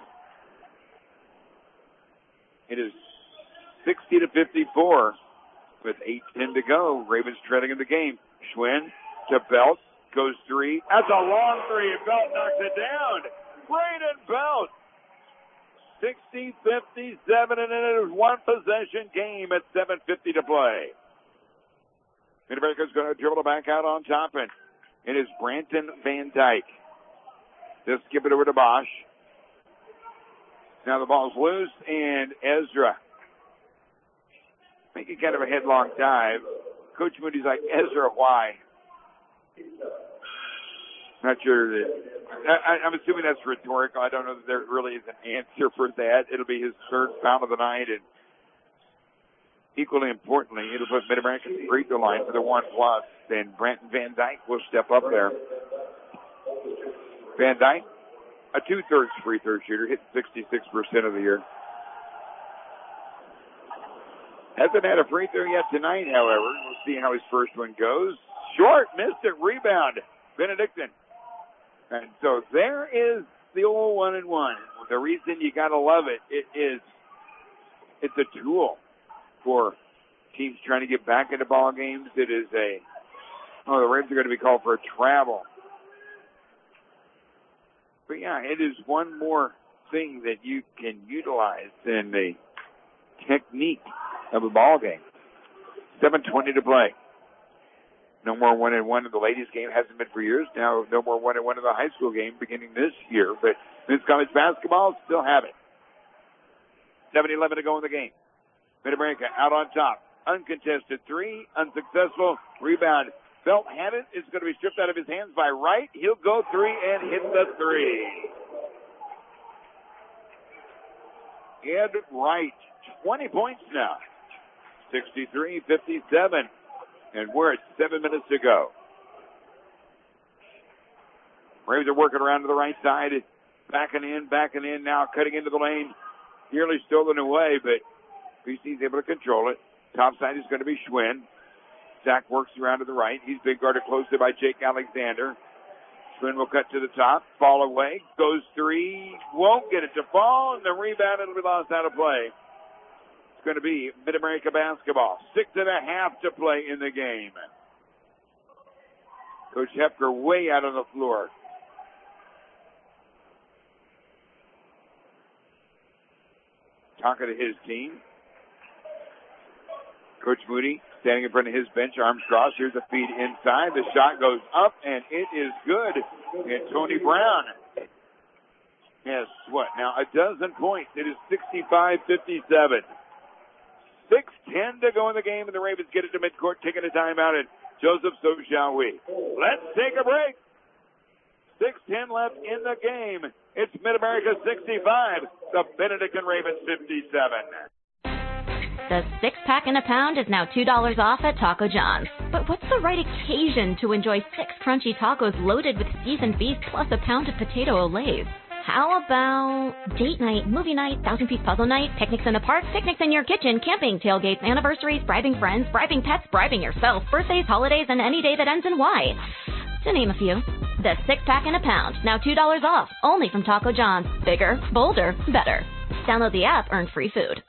It is sixty to fifty-four with eight ten to go. Ravens treading in the game. Schwinn to Belt. Goes three. That's a long three. Belt knocks it down. Braden Belt. sixty fifty-seven, and it is one possession game at seven fifty to play. Mid-America's going to dribble it back out on top, and it is Branton Van Dyke. Just skip it over to Bosch. Now the ball's loose, and Ezra making kind of a headlong dive. Coach Moody's like, Ezra, why? Not sure that, I, I'm assuming that's rhetorical. I don't know that there really is an answer for that. It'll be his third foul of the night, and equally importantly, it'll put Mid-American free throw line for the one plus. Then Branton Van Dyke will step up there. Van Dyke, a two-thirds free throw shooter, hit sixty-six percent of the year. Hasn't had a free throw yet tonight, however. We'll see how his first one goes. Short, missed it, rebound, Benedictine. And so there is the old one and one. The reason you gotta love it, it is, it's a tool for teams trying to get back into ball games. It is a, oh, the Ravens are going to be called for a travel. But yeah, it is one more thing that you can utilize in the technique of a ball game. seven twenty to play. No more one and one in the ladies game. Hasn't been for years. Now no more one and one in the high school game beginning this year. But men's college basketball still have it. seven eleven to go in the game. Mid-America out on top. Uncontested three. Unsuccessful. Rebound. Belt had it. It's going to be stripped out of his hands by Wright. He'll go three and hit the three. Ed Wright. twenty points now. sixty-three fifty-seven. And we're at seven minutes to go. Ravens are working around to the right side. Backing in, backing in now, cutting into the lane. Nearly stolen away, but B C's able to control it. Top side is going to be Schwinn. Zach works around to the right. He's big guarded closely by Jake Alexander. Schwinn will cut to the top, fall away, goes three, won't get it to fall, and the rebound, it'll be lost out of play. It's going to be Mid-America basketball. Six and a half to play in the game. Coach Hepker way out on the floor. Talking to his team. Coach Moody standing in front of his bench, arms crossed. Here's a feed inside. The shot goes up, and it is good. And Tony Brown has, what, now a dozen points. It is sixty-five fifty-seven. six ten to go in the game, and the Ravens get it to midcourt, taking a timeout, and Joseph, so shall we. Let's take a break. six ten left in the game. It's Mid-America sixty-five, the Benedictine Ravens fifty-seven. The six-pack in a pound is now two dollars off at Taco John's. But what's the right occasion to enjoy six crunchy tacos loaded with seasoned beef plus a pound of potato olays? How about date night, movie night, thousand-piece puzzle night, picnics in the park, picnics in your kitchen, camping, tailgates, anniversaries, bribing friends, bribing pets, bribing yourself, birthdays, holidays, and any day that ends in Y, to name a few. The six-pack in a pound, now two dollars off, only from Taco John's. Bigger, bolder, better. Download the app, earn free food.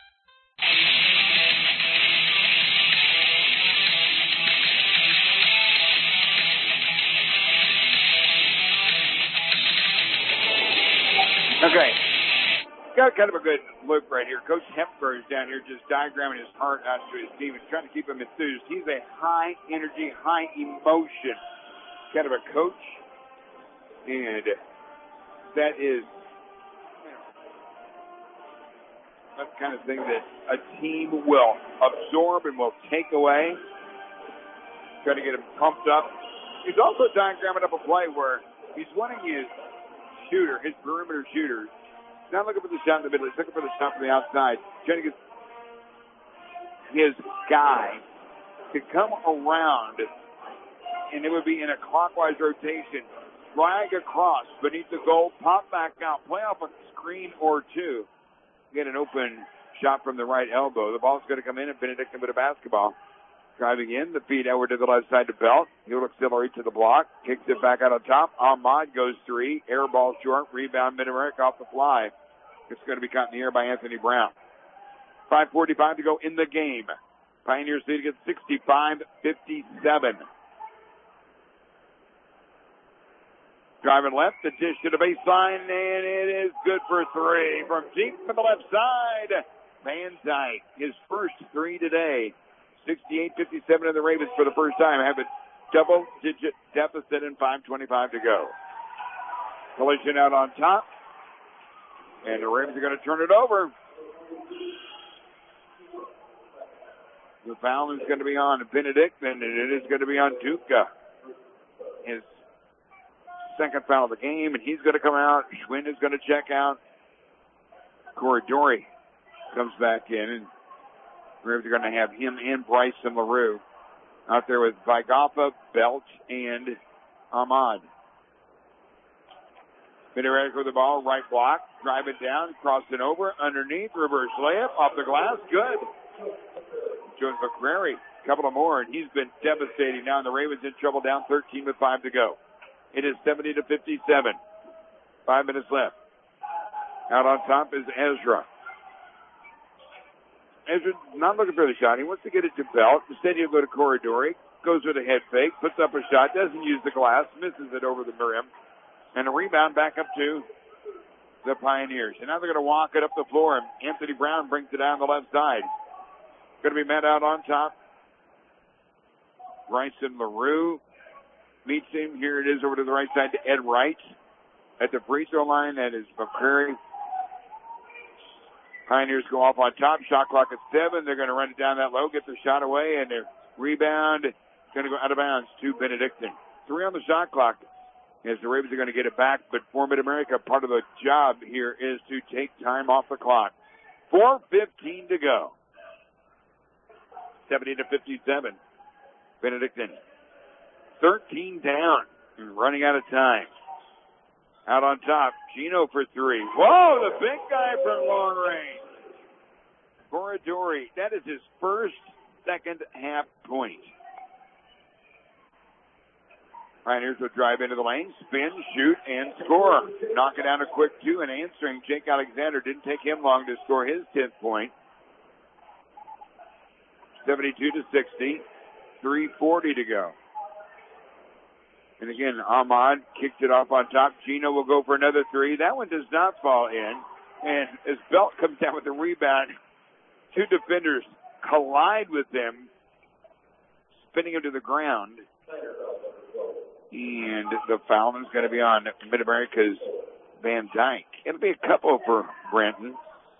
Okay. Got kind of a good look right here. Coach Hepburn is down here just diagramming his heart out to his team and trying to keep him enthused. He's a high energy, high emotion kind of a coach. And that is that's the kind of thing that a team will absorb and will take away. Try to get him pumped up. He's also diagramming up a play where he's wanting his shooter, his perimeter shooter, not looking for the shot in the middle, he's looking for the shot from the outside. Trying to get his guy to come around, and it would be in a clockwise rotation, drag across beneath the goal, pop back out, play off a screen or two, get an open shot from the right elbow. The ball's going to come in, and Benedictine with a basketball. Driving in, the feed Edward to the left side to Belt. He'll auxiliary to the block, kicks it back out on top. Ahmad goes three, air ball short, rebound Mid-America off the fly. It's going to be caught in the air by Anthony Brown. five forty-five to go in the game. Pioneers lead against sixty-five fifty-seven. Driving left, the dish to the baseline, and it is good for three from deep to the left side. Van Dyke, his first three today. sixty-eight fifty-seven in the Ravens for the first time. Have a double-digit deficit and five twenty-five to go. Collision out on top. And the Ravens are going to turn it over. The foul is going to be on Benedictine, and it is going to be on Duca. His second foul of the game, and he's going to come out. Schwinn is going to check out. Corridori comes back in, and the Ravens are going to have him and Bryson LaRue out there with Vigaffa, Belch, and Ahmad. Benedictine with the ball, right block, drive it down, cross it over, underneath, reverse layup, off the glass, good. Jones McCrary, a couple of more, and he's been devastating now, and the Ravens in trouble, down thirteen with five to go. It is seventy to fifty-seven. Five minutes left. Out on top is Ezra. Ezra not looking for the shot. He wants to get it to Belt. Instead, he'll go to Corridori. Goes with a head fake, puts up a shot, doesn't use the glass, misses it over the rim. And a rebound back up to the Pioneers. And now they're going to walk it up the floor, and Anthony Brown brings it down the left side. Going to be met out on top. Bryson LaRue meets him. Here it is over to the right side to Ed Wright. At the free throw line, that is McCrary. Pioneers go off on top. Shot clock at seven. They're going to run it down that low, get the shot away, and their rebound going to go out of bounds to Benedictine. Three on the shot clock as the Ravens are going to get it back. But for Mid-America, part of the job here is to take time off the clock. four fifteen to go. seventy to fifty-seven. Benedictine thirteen down and running out of time. Out on top, Gino for three. Whoa, the big guy from long range. Corridori, that is his first second half point. Pioneers will drive into the lane, spin, shoot, and score. Knock it down a quick two, and answering Jake Alexander. Didn't take him long to score his tenth point. seventy-two to sixty. three forty to go. And again, Ahmad kicks it off on top. Gino will go for another three. That one does not fall in. And as Belt comes down with the rebound, two defenders collide with him, spinning him to the ground. And the foul is going to be on Mid-America's Van Dyke. It'll be a couple for Brenton.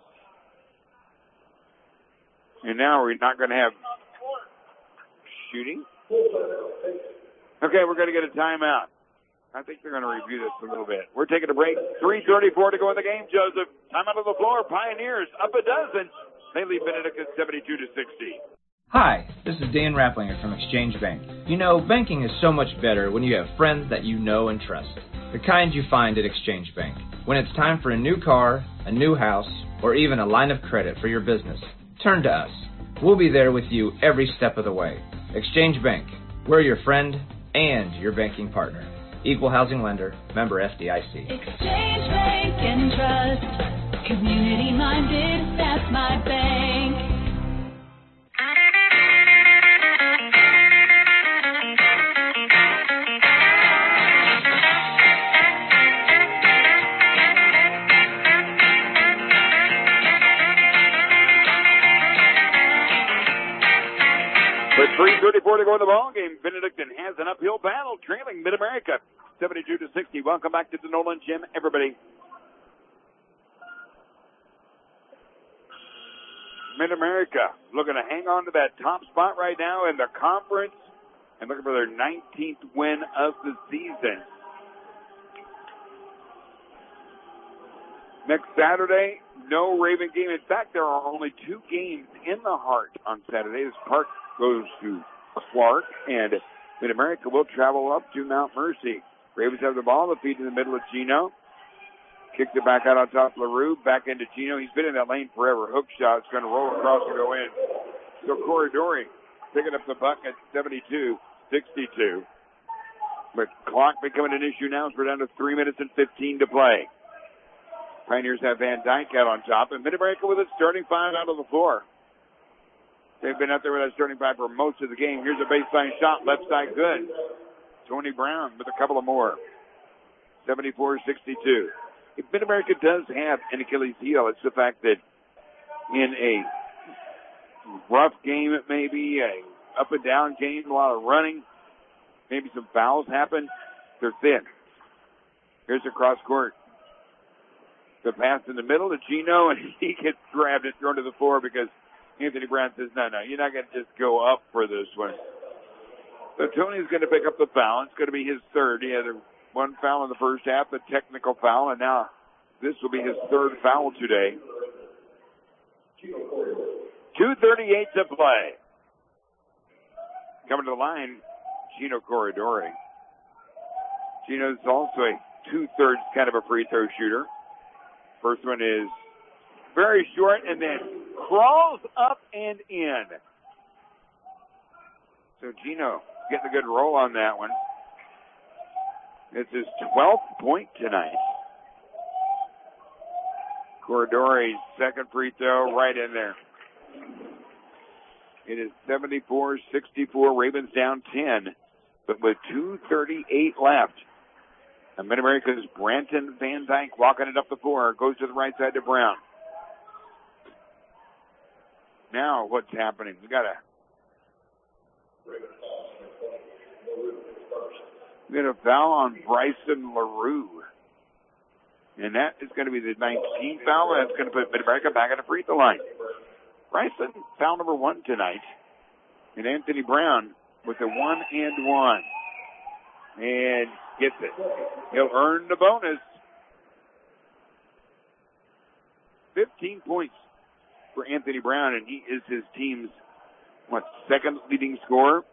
And now we're not going to have shooting. Okay, we're going to get a timeout. I think they're going to review this a little bit. We're taking a break. three thirty-four to go in the game, Joseph. Timeout on the floor. Pioneers up a dozen. They lead Benedictine seventy-two to sixty. Hi, this is Dan Rapplinger from Exchange Bank. You know, banking is so much better when you have friends that you know and trust. The kind you find at Exchange Bank. When it's time for a new car, a new house, or even a line of credit for your business, turn to us. We'll be there with you every step of the way. Exchange Bank. We're your friend and your banking partner. Equal housing lender, member F D I C. Exchange Bank and Trust. Community minded, that's my bank. thirty-four to go in the ball game. Benedictine has an uphill battle, trailing Mid-America seventy-two to sixty. Welcome back to the Nolan Gym, everybody. Mid-America looking to hang on to that top spot right now in the conference and looking for their nineteenth win of the season. Next Saturday, no Raven game. In fact, there are only two games in the Heart on Saturday. This Park goes to Clark, and Mid-America will travel up to Mount Mercy. Ravens have the ball, the feed in the middle of Gino. Kicks it back out on top of LaRue, back into Gino. He's been in that lane forever. Hook shot. It's going to roll across and go in. So Corridori picking up the buck at seventy-two sixty-two. But clock becoming an issue now as we're down to three minutes and fifteen to play. Pioneers have Van Dyke out on top, and Mid-America with a starting five out of the floor. They've been out there with that starting five for most of the game. Here's a baseline shot, left side good. Tony Brown with a couple of more. seventy-four sixty-two. If Mid-America does have an Achilles heel, it's the fact that in a rough game, it may be a up and down game, a lot of running, maybe some fouls happen. They're thin. Here's a cross court. The pass in the middle to Gino, and he gets grabbed and thrown to the floor because Anthony Brown says, no, no, you're not going to just go up for this one. So Tony's going to pick up the foul. It's going to be his third. He had a one foul in the first half, a technical foul, and now this will be his third foul today. two thirty-eight to play. Coming to the line, Gino Corridori. Gino's also a two-thirds kind of a free throw shooter. First one is very short and then crawls up and in. So Gino getting a good roll on that one. It's his twelfth point tonight. Corridori's second free throw right in there. It is seventy-four sixty-four. Ravens down ten, but with two thirty-eight left. And Mid-America's Branton Van Dyke walking it up the floor. Goes to the right side to Brown. Now what's happening? We got a we got a foul on Bryson LaRue. And that is going to be the nineteenth foul. That's going to put Mid-America back at the free throw line. Bryson, foul number one tonight. And Anthony Brown with the one and one. And gets it. He'll earn the bonus. fifteen points for Anthony Brown, and he is his team's, what, second leading scorer.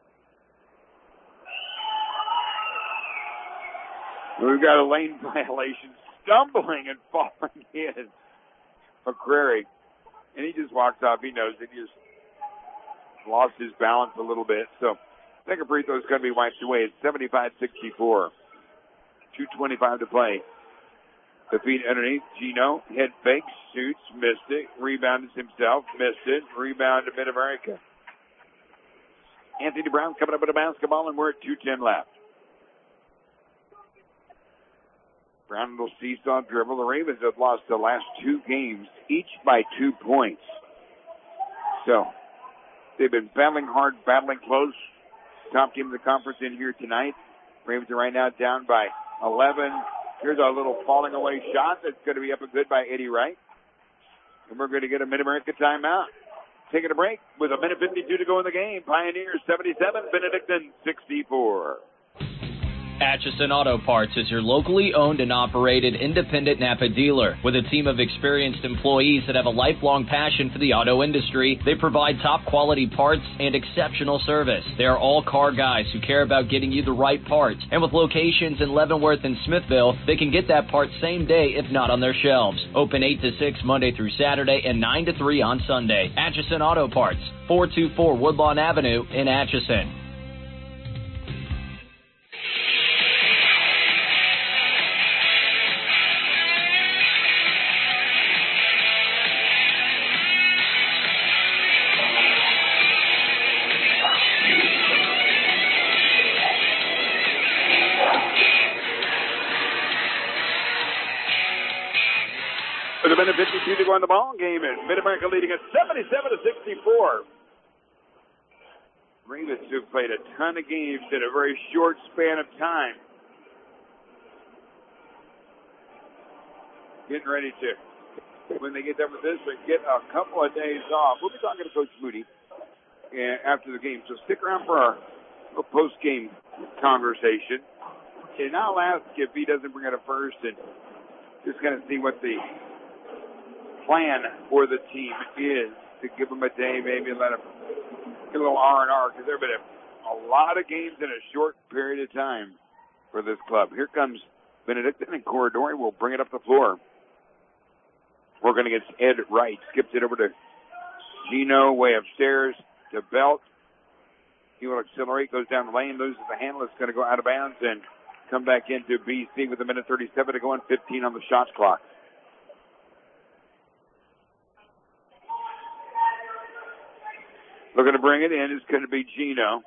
We've got a lane violation. Stumbling and falling in. McCrary. And he just walks off. He knows it. He just lost his balance a little bit. So, second free throw is going to be wiped away. It's seventy-five sixty-four. two twenty-five to play. The feed underneath. Gino. Head fake. Shoots. Missed it. Rebounded himself. Missed it. Rebound to Mid-America. Anthony Brown coming up with a basketball, and we're at two ten left. Brown will seesaw dribble. The Ravens have lost the last two games, each by two points. So, they've been battling hard, battling close. Top team of the conference in here tonight. Ravens are right now down by eleven. Here's a little falling away shot that's going to be up and good by Eddie Wright. And we're going to get a Mid-America timeout. Taking a break with a minute fifty-two to go in the game. Pioneers seventy-seven, Benedictine sixty-four. Atchison Auto Parts is your locally owned and operated independent Napa dealer. With a team of experienced employees that have a lifelong passion for the auto industry, they provide top quality parts and exceptional service. They are all car guys who care about getting you the right parts. And with locations in Leavenworth and Smithville, they can get that part same day if not on their shelves. Open eight to six Monday through Saturday and nine to three on Sunday. Atchison Auto Parts, four two four Woodlawn Avenue in Atchison. With a minute fifty-two to go in the ball game, and Mid-America leading at seventy-seven to sixty-four. Ravens have played a ton of games in a very short span of time. Getting ready to, when they get done with this, they get a couple of days off. We'll be talking to Coach Moody after the game, so stick around for our post-game conversation. And I'll ask if he doesn't bring it up first and just kind of see what the plan for the team is to give them a day, maybe let them get a little R and R, because there have been a, a lot of games in a short period of time for this club. Here comes Benedictine, and Corridori will bring it up the floor. Working against Ed Wright. Skips it over to Gino, way upstairs to Belt. He will accelerate, goes down the lane, loses the handle. It's going to go out of bounds and come back into B C with a minute thirty-seven to go and fifteen on the shot clock. Looking to bring it in is going to be Gino.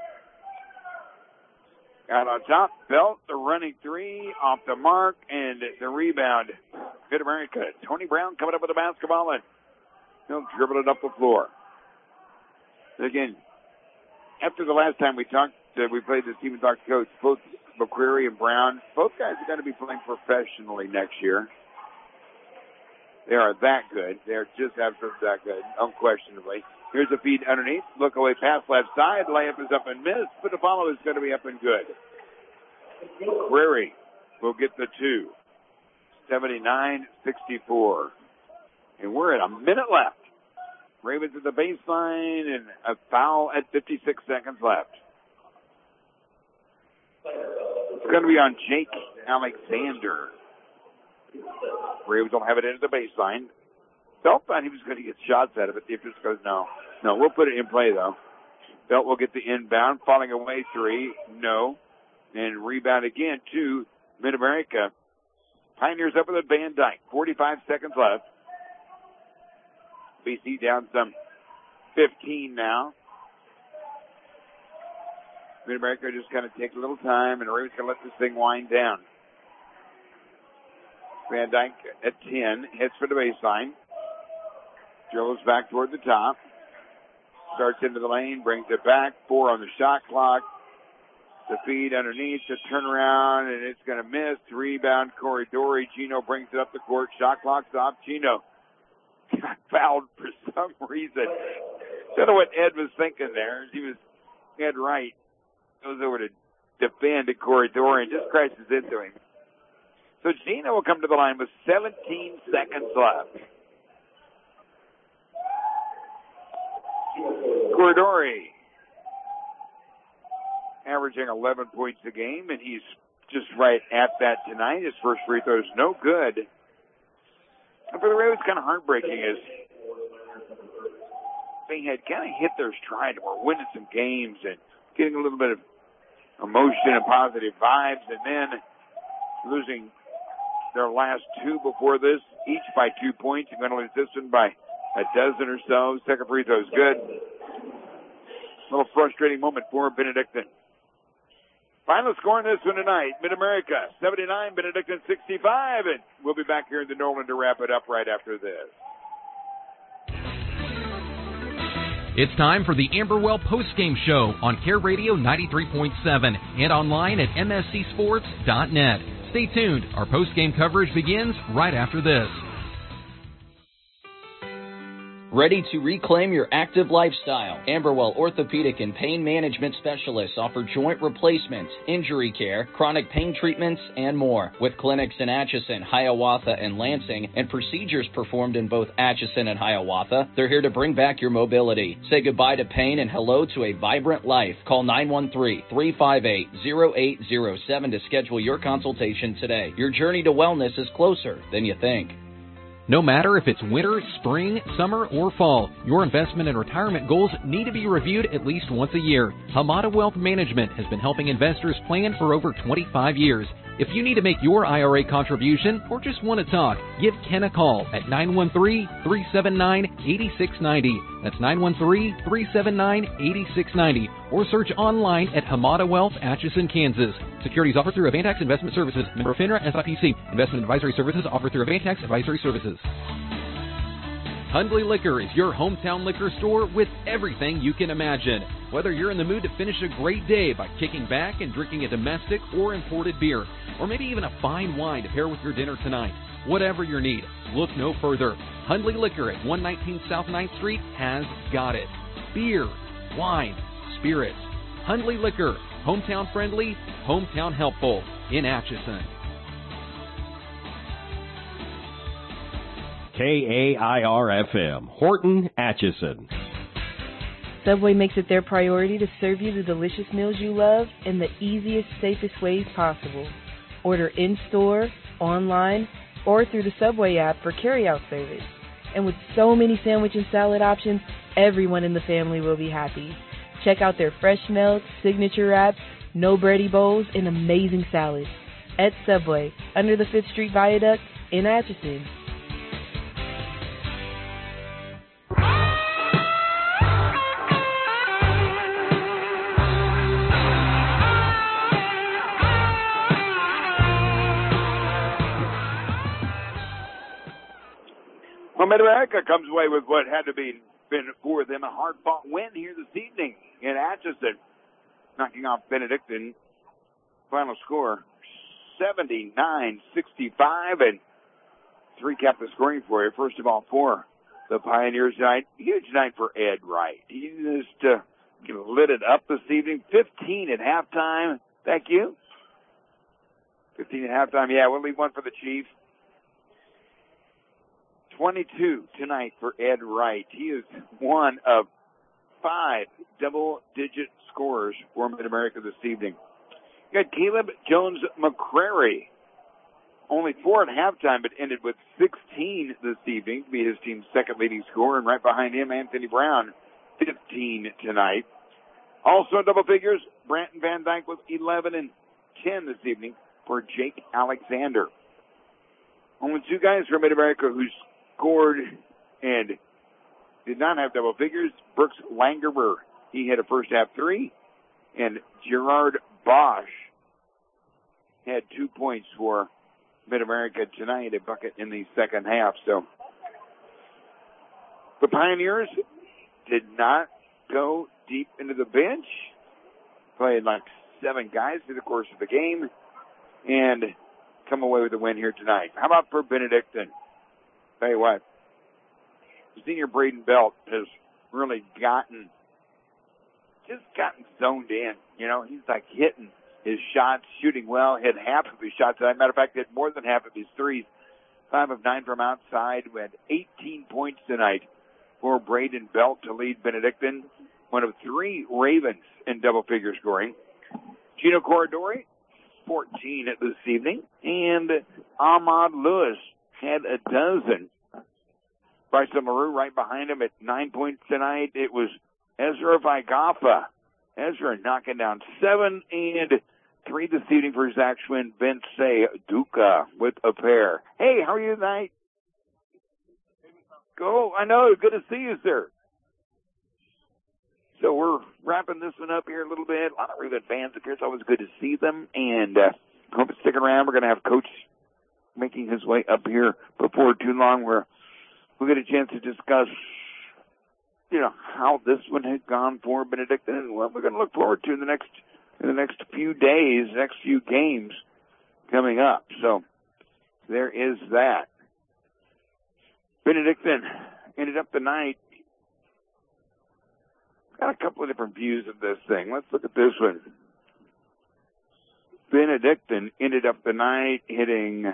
Out on top, Belt, the running three, off the mark, and the rebound. Mid-America, Tony Brown coming up with the basketball, and he'll dribble it up the floor. Again, after the last time we talked, uh, we played this team and talked to Coach, both McCreary and Brown, both guys are going to be playing professionally next year. They are that good. They are just absolutely that good, unquestionably. Here's a feed underneath. Look away pass left side. Layup is up and missed, but the follow is going to be up and good. McCreary will get the two. seventy-nine sixty-four. And we're at a minute left. Ravens at the baseline and a foul at fifty-six seconds left. It's going to be on Jake Alexander. Ravens will have it into the baseline. Belt thought he was going to get shots out of it. The official goes, no. No, we'll put it in play, though. Belt will get the inbound. Falling away three. No. And rebound again to Mid-America. Pioneers up with it, Van Dyke. forty-five seconds left. B C down some fifteen now. Mid-America just kind of take a little time, and Ravens going to let this thing wind down. Van Dyke at ten. Hits for the baseline. Dribbles back toward the top. Starts into the lane, brings it back. Four on the shot clock. The feed underneath, the turnaround, and it's going to miss. Rebound, Corridori. Gino brings it up the court. Shot clock's off. Gino got fouled for some reason. Don't know what Ed was thinking there. He was Ed Wright. Goes over to defend at Corridori and just crashes into him. So Gino will come to the line with seventeen seconds left. Corridori averaging eleven points a game, and he's just right at that tonight. His first free throw is no good. And for the Ravens, kind of heartbreaking is they had kind of hit their stride and were winning some games and getting a little bit of emotion and positive vibes, and then losing their last two before this, each by two points. You're going to lose this one by a dozen or so. Second free throw is good. A little frustrating moment for Benedictine. Final score in this one tonight, Mid-America seventy-nine, Benedictine sixty-five, and we'll be back here in the Nolan to wrap it up right after this. It's time for the Amberwell postgame show on Care Radio ninety-three point seven and online at m s c sports dot net. Stay tuned. Our postgame coverage begins right after this. Ready to reclaim your active lifestyle? Amberwell Orthopedic and Pain Management Specialists offer joint replacements, injury care, chronic pain treatments, and more. With clinics in Atchison, Hiawatha, and Lansing, and procedures performed in both Atchison and Hiawatha, they're here to bring back your mobility. Say goodbye to pain and hello to a vibrant life. Call nine one three, three five eight, zero eight zero seven to schedule your consultation today. Your journey to wellness is closer than you think. No matter if it's winter, spring, summer, or fall, your investment and retirement goals need to be reviewed at least once a year. Hamada Wealth Management has been helping investors plan for over twenty-five years. If you need to make your I R A contribution or just want to talk, give Ken a call at nine one three, three seven nine, eight six nine zero. That's nine one three, three seven nine, eight six nine zero. Or search online at Hamada Wealth, Atchison, Kansas. Securities offered through Avantax Investment Services. Member FINRA S I P C. Investment advisory services offered through Avantax Advisory Services. Hundley Liquor is your hometown liquor store with everything you can imagine. Whether you're in the mood to finish a great day by kicking back and drinking a domestic or imported beer, or maybe even a fine wine to pair with your dinner tonight, whatever your need, look no further. Hundley Liquor at one nineteen South ninth Street has got it. Beer, wine, spirits. Hundley Liquor, hometown friendly, hometown helpful in Atchison. K A I R F M, Horton, Atchison. Subway makes it their priority to serve you the delicious meals you love in the easiest, safest ways possible. Order in-store, online, or through the Subway app for carry-out service. And with so many sandwich and salad options, everyone in the family will be happy. Check out their fresh melts, signature wraps, no bready bowls, and amazing salads. At Subway, under the fifth Street Viaduct in Atchison. Well, Mid-America comes away with what had to be been for them a hard-fought win here this evening in Atchison, knocking off Benedictine. Final score seventy-nine sixty-five, and to recap the scoring for you, first of all, for the Pioneers tonight, huge night for Ed Wright. He just uh, lit it up this evening. fifteen at halftime. Thank you. fifteen at halftime. Yeah, we'll leave one for the Chief. twenty-two tonight for Ed Wright. He is one of five double-digit scorers for Mid-America this evening. You got Caleb Jones McCrary, only four at halftime, but ended with sixteen this evening to be his team's second leading scorer, and right behind him, Anthony Brown, fifteen tonight. Also in double figures, Branton Van Dyke with eleven and ten this evening for Jake Alexander. Only two guys from Mid-America who scored and did not have double figures. Brooks Langerer, he had a first half three, and Gerard Bosch had two points for Mid-America tonight, a bucket in the second half. So the Pioneers did not go deep into the bench, played like seven guys through the course of the game, and come away with a win here tonight. How about for Benedictine? Tell you what, senior Braden Belt has really gotten, just gotten zoned in. You know, he's like hitting his shots, shooting well, hit half of his shots. As a matter of fact, he had more than half of his threes. Five of nine from outside. We had eighteen points tonight for Braden Belt to lead Benedictine. One of three Ravens in double figure scoring. Gino Corridori, fourteen this evening. And Ahmad Lewis had a dozen. Bryson LaRue right behind him at nine points tonight. It was Ezra Vigafa. Ezra knocking down seven and three this evening for Zach Schwinn. Vince Duca with a pair. Hey, how are you tonight? Go. I know. Good to see you, sir. So we're wrapping this one up here a little bit. A lot of Raven fans up here. It's always good to see them. And uh, hope it's sticking around. We're going to have Coach making his way up here before too long, where we'll get a chance to discuss, you know, how this one had gone for Benedictine and what we're going to look forward to in the next in the next few days, next few games coming up. So there is that. Benedictine ended up the night. Got a couple of different views of this thing. Let's look at this one. Benedictine ended up the night hitting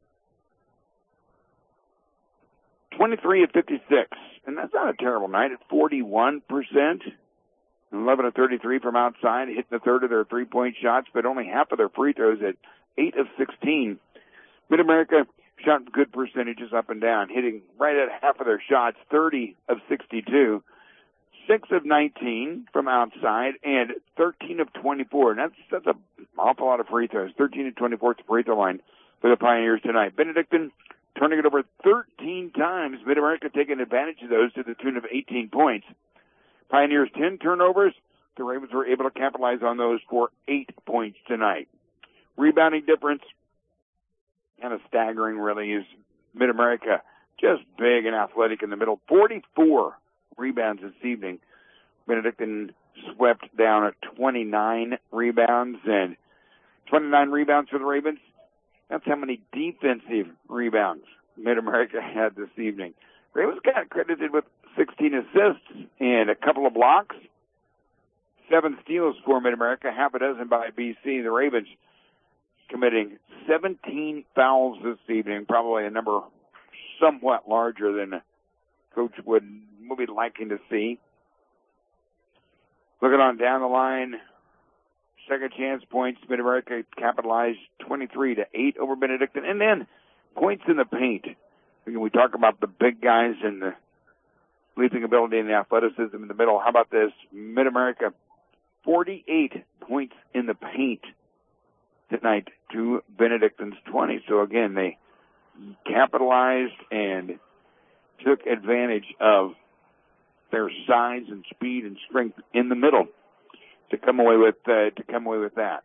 twenty-three of fifty-six, and that's not a terrible night at forty-one percent. eleven of thirty-three from outside, hitting a third of their three-point shots, but only half of their free throws at eight of sixteen. Mid-America shot good percentages up and down, hitting right at half of their shots, thirty of sixty-two. six of nineteen from outside, and thirteen of twenty-four. And that's, that's an awful lot of free throws. thirteen of twenty-four at the free throw line for the Pioneers tonight. Benedictine turning it over thirteen times. Mid-America taking advantage of those to the tune of eighteen points. Pioneers ten turnovers. The Ravens were able to capitalize on those for eight points tonight. Rebounding difference, kind of staggering really, is Mid-America just big and athletic in the middle. forty-four rebounds this evening. Benedictine swept down at twenty-nine rebounds, and twenty-nine rebounds for the Ravens. That's how many defensive rebounds Mid-America had this evening. Ravens got credited with sixteen assists and a couple of blocks. Seven steals for Mid-America, half a dozen by B C. The Ravens committing seventeen fouls this evening, probably a number somewhat larger than Coach would, would be liking to see. Looking on down the line, second chance points, Mid-America capitalized twenty-three to eight over Benedictine. And then points in the paint. We talk about the big guys and the leaping ability and the athleticism in the middle. How about this? Mid-America, forty-eight points in the paint tonight to Benedictine's twenty. So again, they capitalized and took advantage of their size and speed and strength in the middle to come away with uh, to come away with that.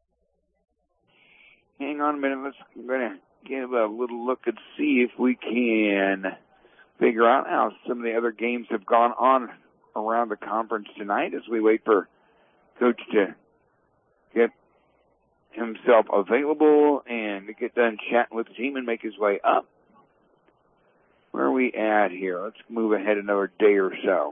Hang on a minute. Let's I'm going to give a little look and see if we can figure out how some of the other games have gone on around the conference tonight as we wait for Coach to get himself available and to get done chatting with the team and make his way up. Where are we at here? Let's move ahead another day or so.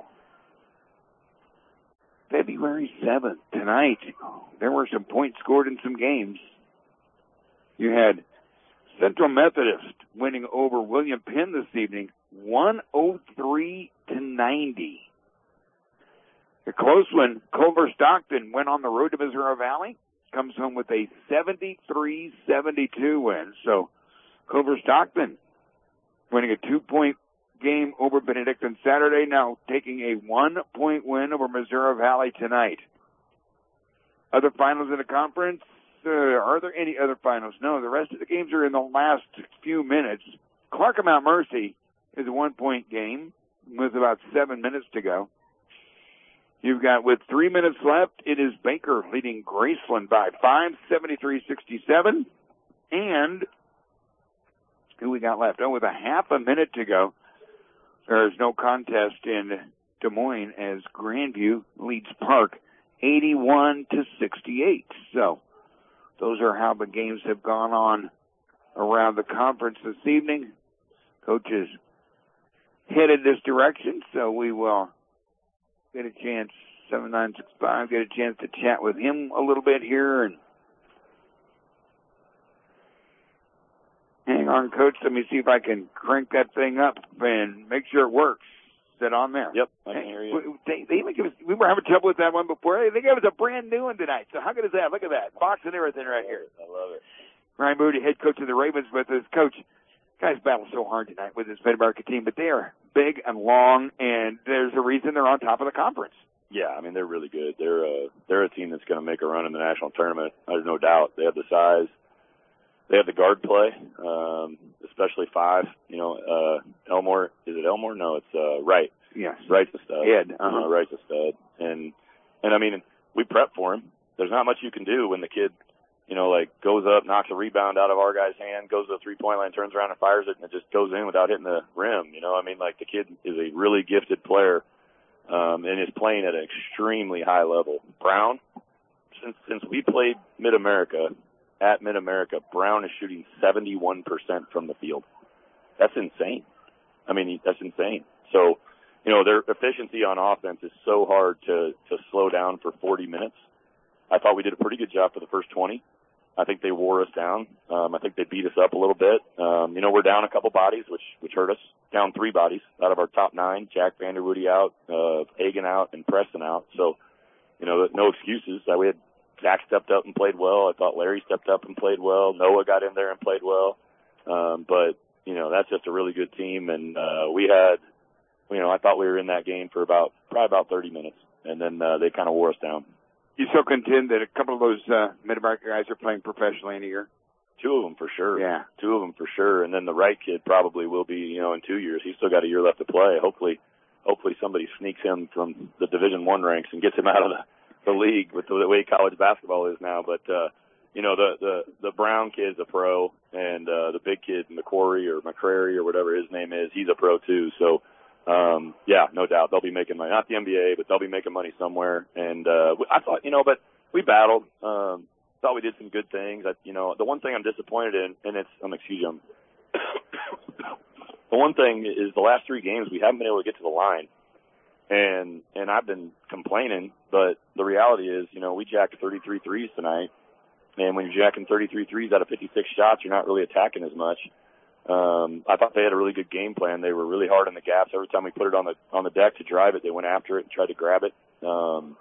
February seventh, tonight, there were some points scored in some games. You had Central Methodist winning over William Penn this evening, one oh three to ninety. A close one, Culver Stockton went on the road to Missouri Valley, comes home with a seventy-three seventy-two win. So Culver Stockton winning a two-point game over Benedictine Saturday, now taking a one-point win over Missouri Valley tonight. Other finals in the conference, uh, are there any other finals? No, the rest of the games are in the last few minutes. Clark and Mount Mercy is a one-point game with about seven minutes to go. You've got, with three minutes left, it is Baker leading Graceland by five, seventy-three sixty-seven. And who we got left? Oh, with a half a minute to go, there is no contest in Des Moines as Grandview leads Park eighty-one to sixty-eight. So those are how the games have gone on around the conference this evening. Coach is headed this direction, so we will get a chance, seven nine six five, get a chance to chat with him a little bit here. And hang on, Coach. Let me see if I can crank that thing up and make sure it works. Is it on there? Yep, I can hear you. They, they even give us, we were having trouble with that one before. They gave us a brand new one tonight. So how good is that? Look at that. Box and everything right here. I love it. Ryan Moody, head coach of the Ravens, with us. Coach, guys battle so hard tonight with this Mid-America team, but they are big and long, and there's a reason they're on top of the conference. Yeah, I mean, they're really good. They're a, they're a team that's going to make a run in the national tournament. There's no doubt. They have the size. They have the guard play, um, especially five. You know, uh, Elmore, is it Elmore? No, it's uh, Wright. Yes. Wright's a stud. Ed. Uh-huh. Uh, Wright's a stud. And, and I mean, we prep for him. There's not much you can do when the kid, you know, like goes up, knocks a rebound out of our guy's hand, goes to the three-point line, turns around and fires it, and it just goes in without hitting the rim. You know, I mean, like the kid is a really gifted player um, and is playing at an extremely high level. Brown, since since we played Mid-America, at Mid-America, Brown is shooting seventy-one percent from the field. That's insane. I mean, that's insane. So, you know, their efficiency on offense is so hard to, to slow down for forty minutes. I thought we did a pretty good job for the first twenty. I think they wore us down. Um, I think they beat us up a little bit. Um, you know, we're down a couple bodies, which, which hurt us. Down three bodies out of our top nine. Jack Vanderwoody out, uh, Hagan out, and Preston out. So, you know, no excuses. Uh, we had Zach stepped up and played well. I thought Larry stepped up and played well. Noah got in there and played well. Um, but, you know, that's just a really good team. And, uh, we had, you know, I thought we were in that game for about, probably about thirty minutes. And then, uh, they kind of wore us down. You still contend that a couple of those uh, Mid-America guys are playing professionally in a year? Two of them for sure. Yeah. Two of them for sure. And then the Wright kid probably will be, you know, in two years. He's still got a year left to play. Hopefully, hopefully somebody sneaks him from the Division One ranks and gets him out of the, the league with the, the way college basketball is now. But, uh, you know, the, the, the Brown kid's a pro, and uh, the big kid, McQuarrie or McCrary or whatever his name is, he's a pro too. So, um, yeah, no doubt they'll be making money. Not the N B A, but they'll be making money somewhere. And uh, I thought, you know, but we battled. Um, thought we did some good things. I, you know, the one thing I'm disappointed in, and it's, um, excuse me, the one thing is the last three games we haven't been able to get to the line. And, and I've been complaining, but the reality is, you know, we jacked thirty-three threes tonight. And when you're jacking thirty-three threes out of fifty-six shots, you're not really attacking as much. Um, I thought they had a really good game plan. They were really hard on the gaps. Every time we put it on the, on the deck to drive it, they went after it and tried to grab it. Um,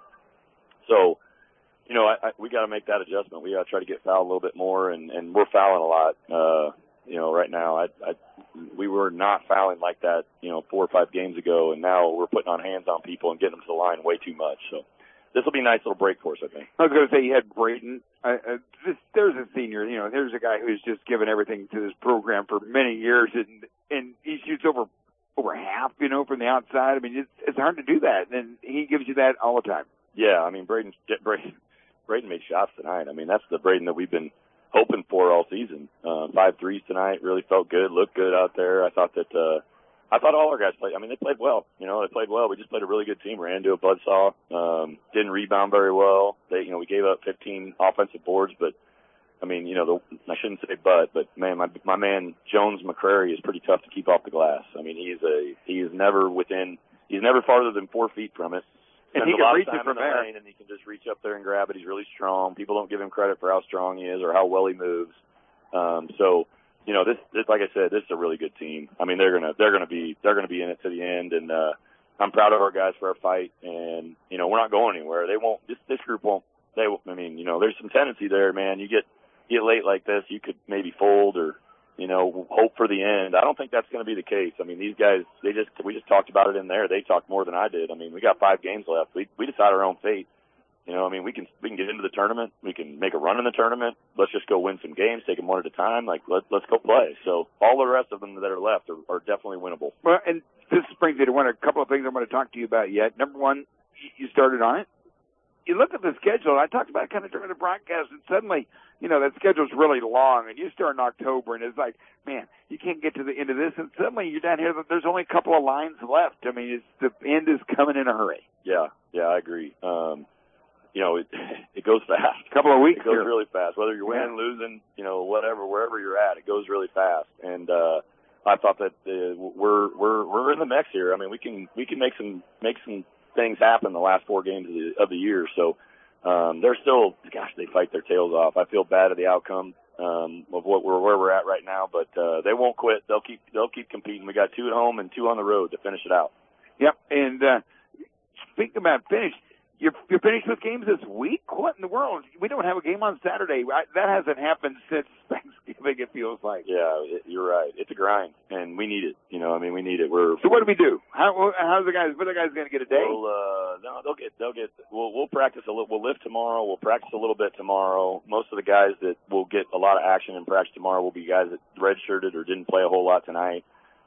so, you know, I, I, we got to make that adjustment. We got to try to get fouled a little bit more, and, and we're fouling a lot. Uh, you know, right now, I, I, we were not fouling like that, you know, four or five games ago, and now we're putting on hands on people and getting them to the line way too much. So this will be a nice little break for us, I think. I was going to say you had Braden. Uh, uh, this, there's a senior, you know, there's a guy who's just given everything to this program for many years, and and he shoots over over half, you know, from the outside. I mean, it's, it's hard to do that, and he gives you that all the time. Yeah, I mean, Braden, Braden, Braden made shots tonight. I mean, that's the Braden that we've been hoping for all season. Uh, five threes tonight, really felt good, looked good out there. I thought that, uh, I thought all our guys played, I mean, they played well. You know, they played well. We just played a really good team. Ran into a buzzsaw, um, didn't rebound very well. They, you know, we gave up fifteen offensive boards, but, I mean, you know, the, I shouldn't say but, but man, my, my man Jones McCrary is pretty tough to keep off the glass. I mean, he's a, he is never within, he's never farther than four feet from it. And he can reach it from there. And he can just reach up there and grab it. He's really strong. People don't give him credit for how strong he is or how well he moves. Um, so, you know, this, this, like I said, this is a really good team. I mean, they're gonna, they're gonna be, they're gonna be in it to the end. And uh, I'm proud of our guys for our fight. And you know, we're not going anywhere. They won't. This, this group won't. They. I mean, you know, there's some tendency there, man. You get, get late like this, you could maybe fold or, you know, hope for the end. I don't think that's going to be the case. I mean, these guys, they just, we just talked about it in there. They talked more than I did. I mean, we got five games left. We, we decide our own fate. You know, I mean, we can, we can get into the tournament. We can make a run in the tournament. Let's just go win some games, take them one at a time. Like, let, let's go play. So all the rest of them that are left are, are definitely winnable. Well, and this brings me to one, a couple of things I'm going to talk to you about yet. Number one, you started on it. You look at the schedule. I talked about it kind of during the broadcast, and suddenly, you know, that schedule's really long, and you start in October, and it's like, man, you can't get to the end of this, and suddenly you're down here. There's only a couple of lines left. I mean, it's, the end is coming in a hurry. Yeah, yeah, I agree. Um, you know, it it goes fast. A couple of weeks. It goes here. really fast. Whether you're winning, yeah. losing, you know, whatever, wherever you're at, it goes really fast. And uh, I thought that uh, we're we're we're in the mix here. I mean, we can we can make some make some things happen the last four games of the, of the year. So. Um, they're still, gosh, they fight their tails off. I feel bad at the outcome um, of what we're where we're at right now, but uh, they won't quit. They'll keep they'll keep competing. We got two at home and two on the road to finish it out. Yep. And uh, speaking about finish, you're, you're finished with games this week. What in the world? We don't have a game on Saturday. I, that hasn't happened since Thanksgiving. It feels like. Yeah, it, you're right. It's a grind, and we need it. You know, I mean, we need it. We're so. What do we do? How how's the guys? What are the guys going to get a day? We'll, uh, no, they'll get they'll get. We'll we'll practice a little. We'll lift tomorrow. We'll practice a little bit tomorrow. Most of the guys that will get a lot of action in practice tomorrow will be guys that redshirted or didn't play a whole lot tonight.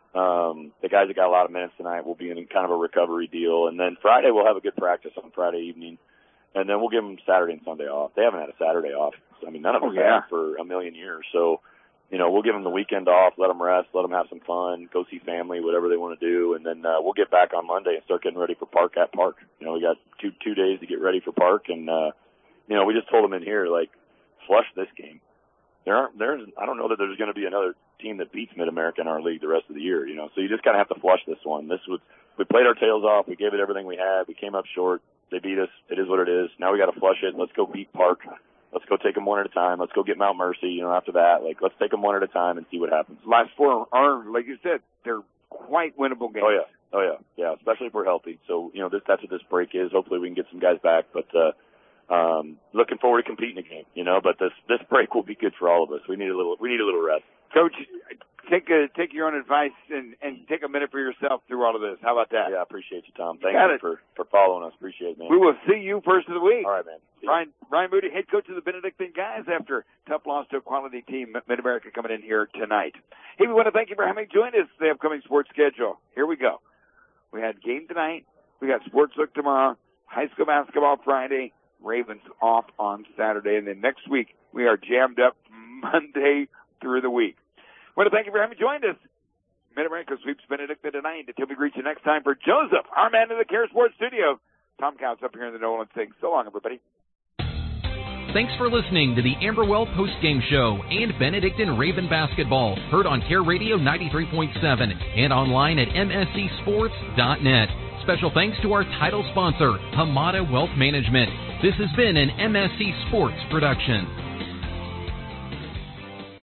Um, the guys that got a lot of minutes tonight will be in kind of a recovery deal, and then Friday we'll have a good practice on Friday evening. And then we'll give them Saturday and Sunday off. They haven't had a Saturday off. I mean, none of them oh, yeah. have for a million years. So, you know, we'll give them the weekend off, let them rest, let them have some fun, go see family, whatever they want to do. And then uh, we'll get back on Monday and start getting ready for Park at Park. You know, we got two two days to get ready for Park. And, uh, you know, we just told them in here, like, flush this game. There aren't, there's, I don't know that there's going to be another team that beats Mid-America in our league the rest of the year, you know. So you just kind of have to flush this one. This was, we played our tails off. We gave it everything we had. We came up short. They beat us. It is what it is. Now we got to flush it. Let's go beat Park. Let's go take them one at a time. Let's go get Mount Mercy. You know, after that, like, let's take them one at a time and see what happens. Last four are, like you said, they're quite winnable games. Oh yeah, oh yeah, yeah. Especially if we're healthy. So you know, this that's what this break is. Hopefully, we can get some guys back. But uh, um, looking forward to competing again. You know, but this this break will be good for all of us. We need a little. We need a little rest. Coach, take a, take your own advice and, and take a minute for yourself through all of this. How about that? Yeah, I appreciate you, Tom. Thank you, you for, for following us. Appreciate it, man. We will see you first of the week. All right, man. Ryan, Ryan Moody, head coach of the Benedictine guys after tough loss to a quality team, Mid-America coming in here tonight. Hey, we want to thank you for having joined us the upcoming sports schedule. Here we go. We had game tonight. We got Sports Look tomorrow, high school basketball Friday, Ravens off on Saturday, and then next week we are jammed up Monday through the week. I want to thank you for having joined us. Mid-America sweeps Benedictine tonight. Until we reach you next time for Joseph, our man in the Care Sports studio. Tom Counts up here in the Nolan thing. So long, everybody. Thanks for listening to the Amberwell Postgame Show and Benedictine Raven Basketball, heard on Care Radio ninety-three point seven and online at m s c sports dot net. Special thanks to our title sponsor, Hamada Wealth Management. This has been an M S C Sports production.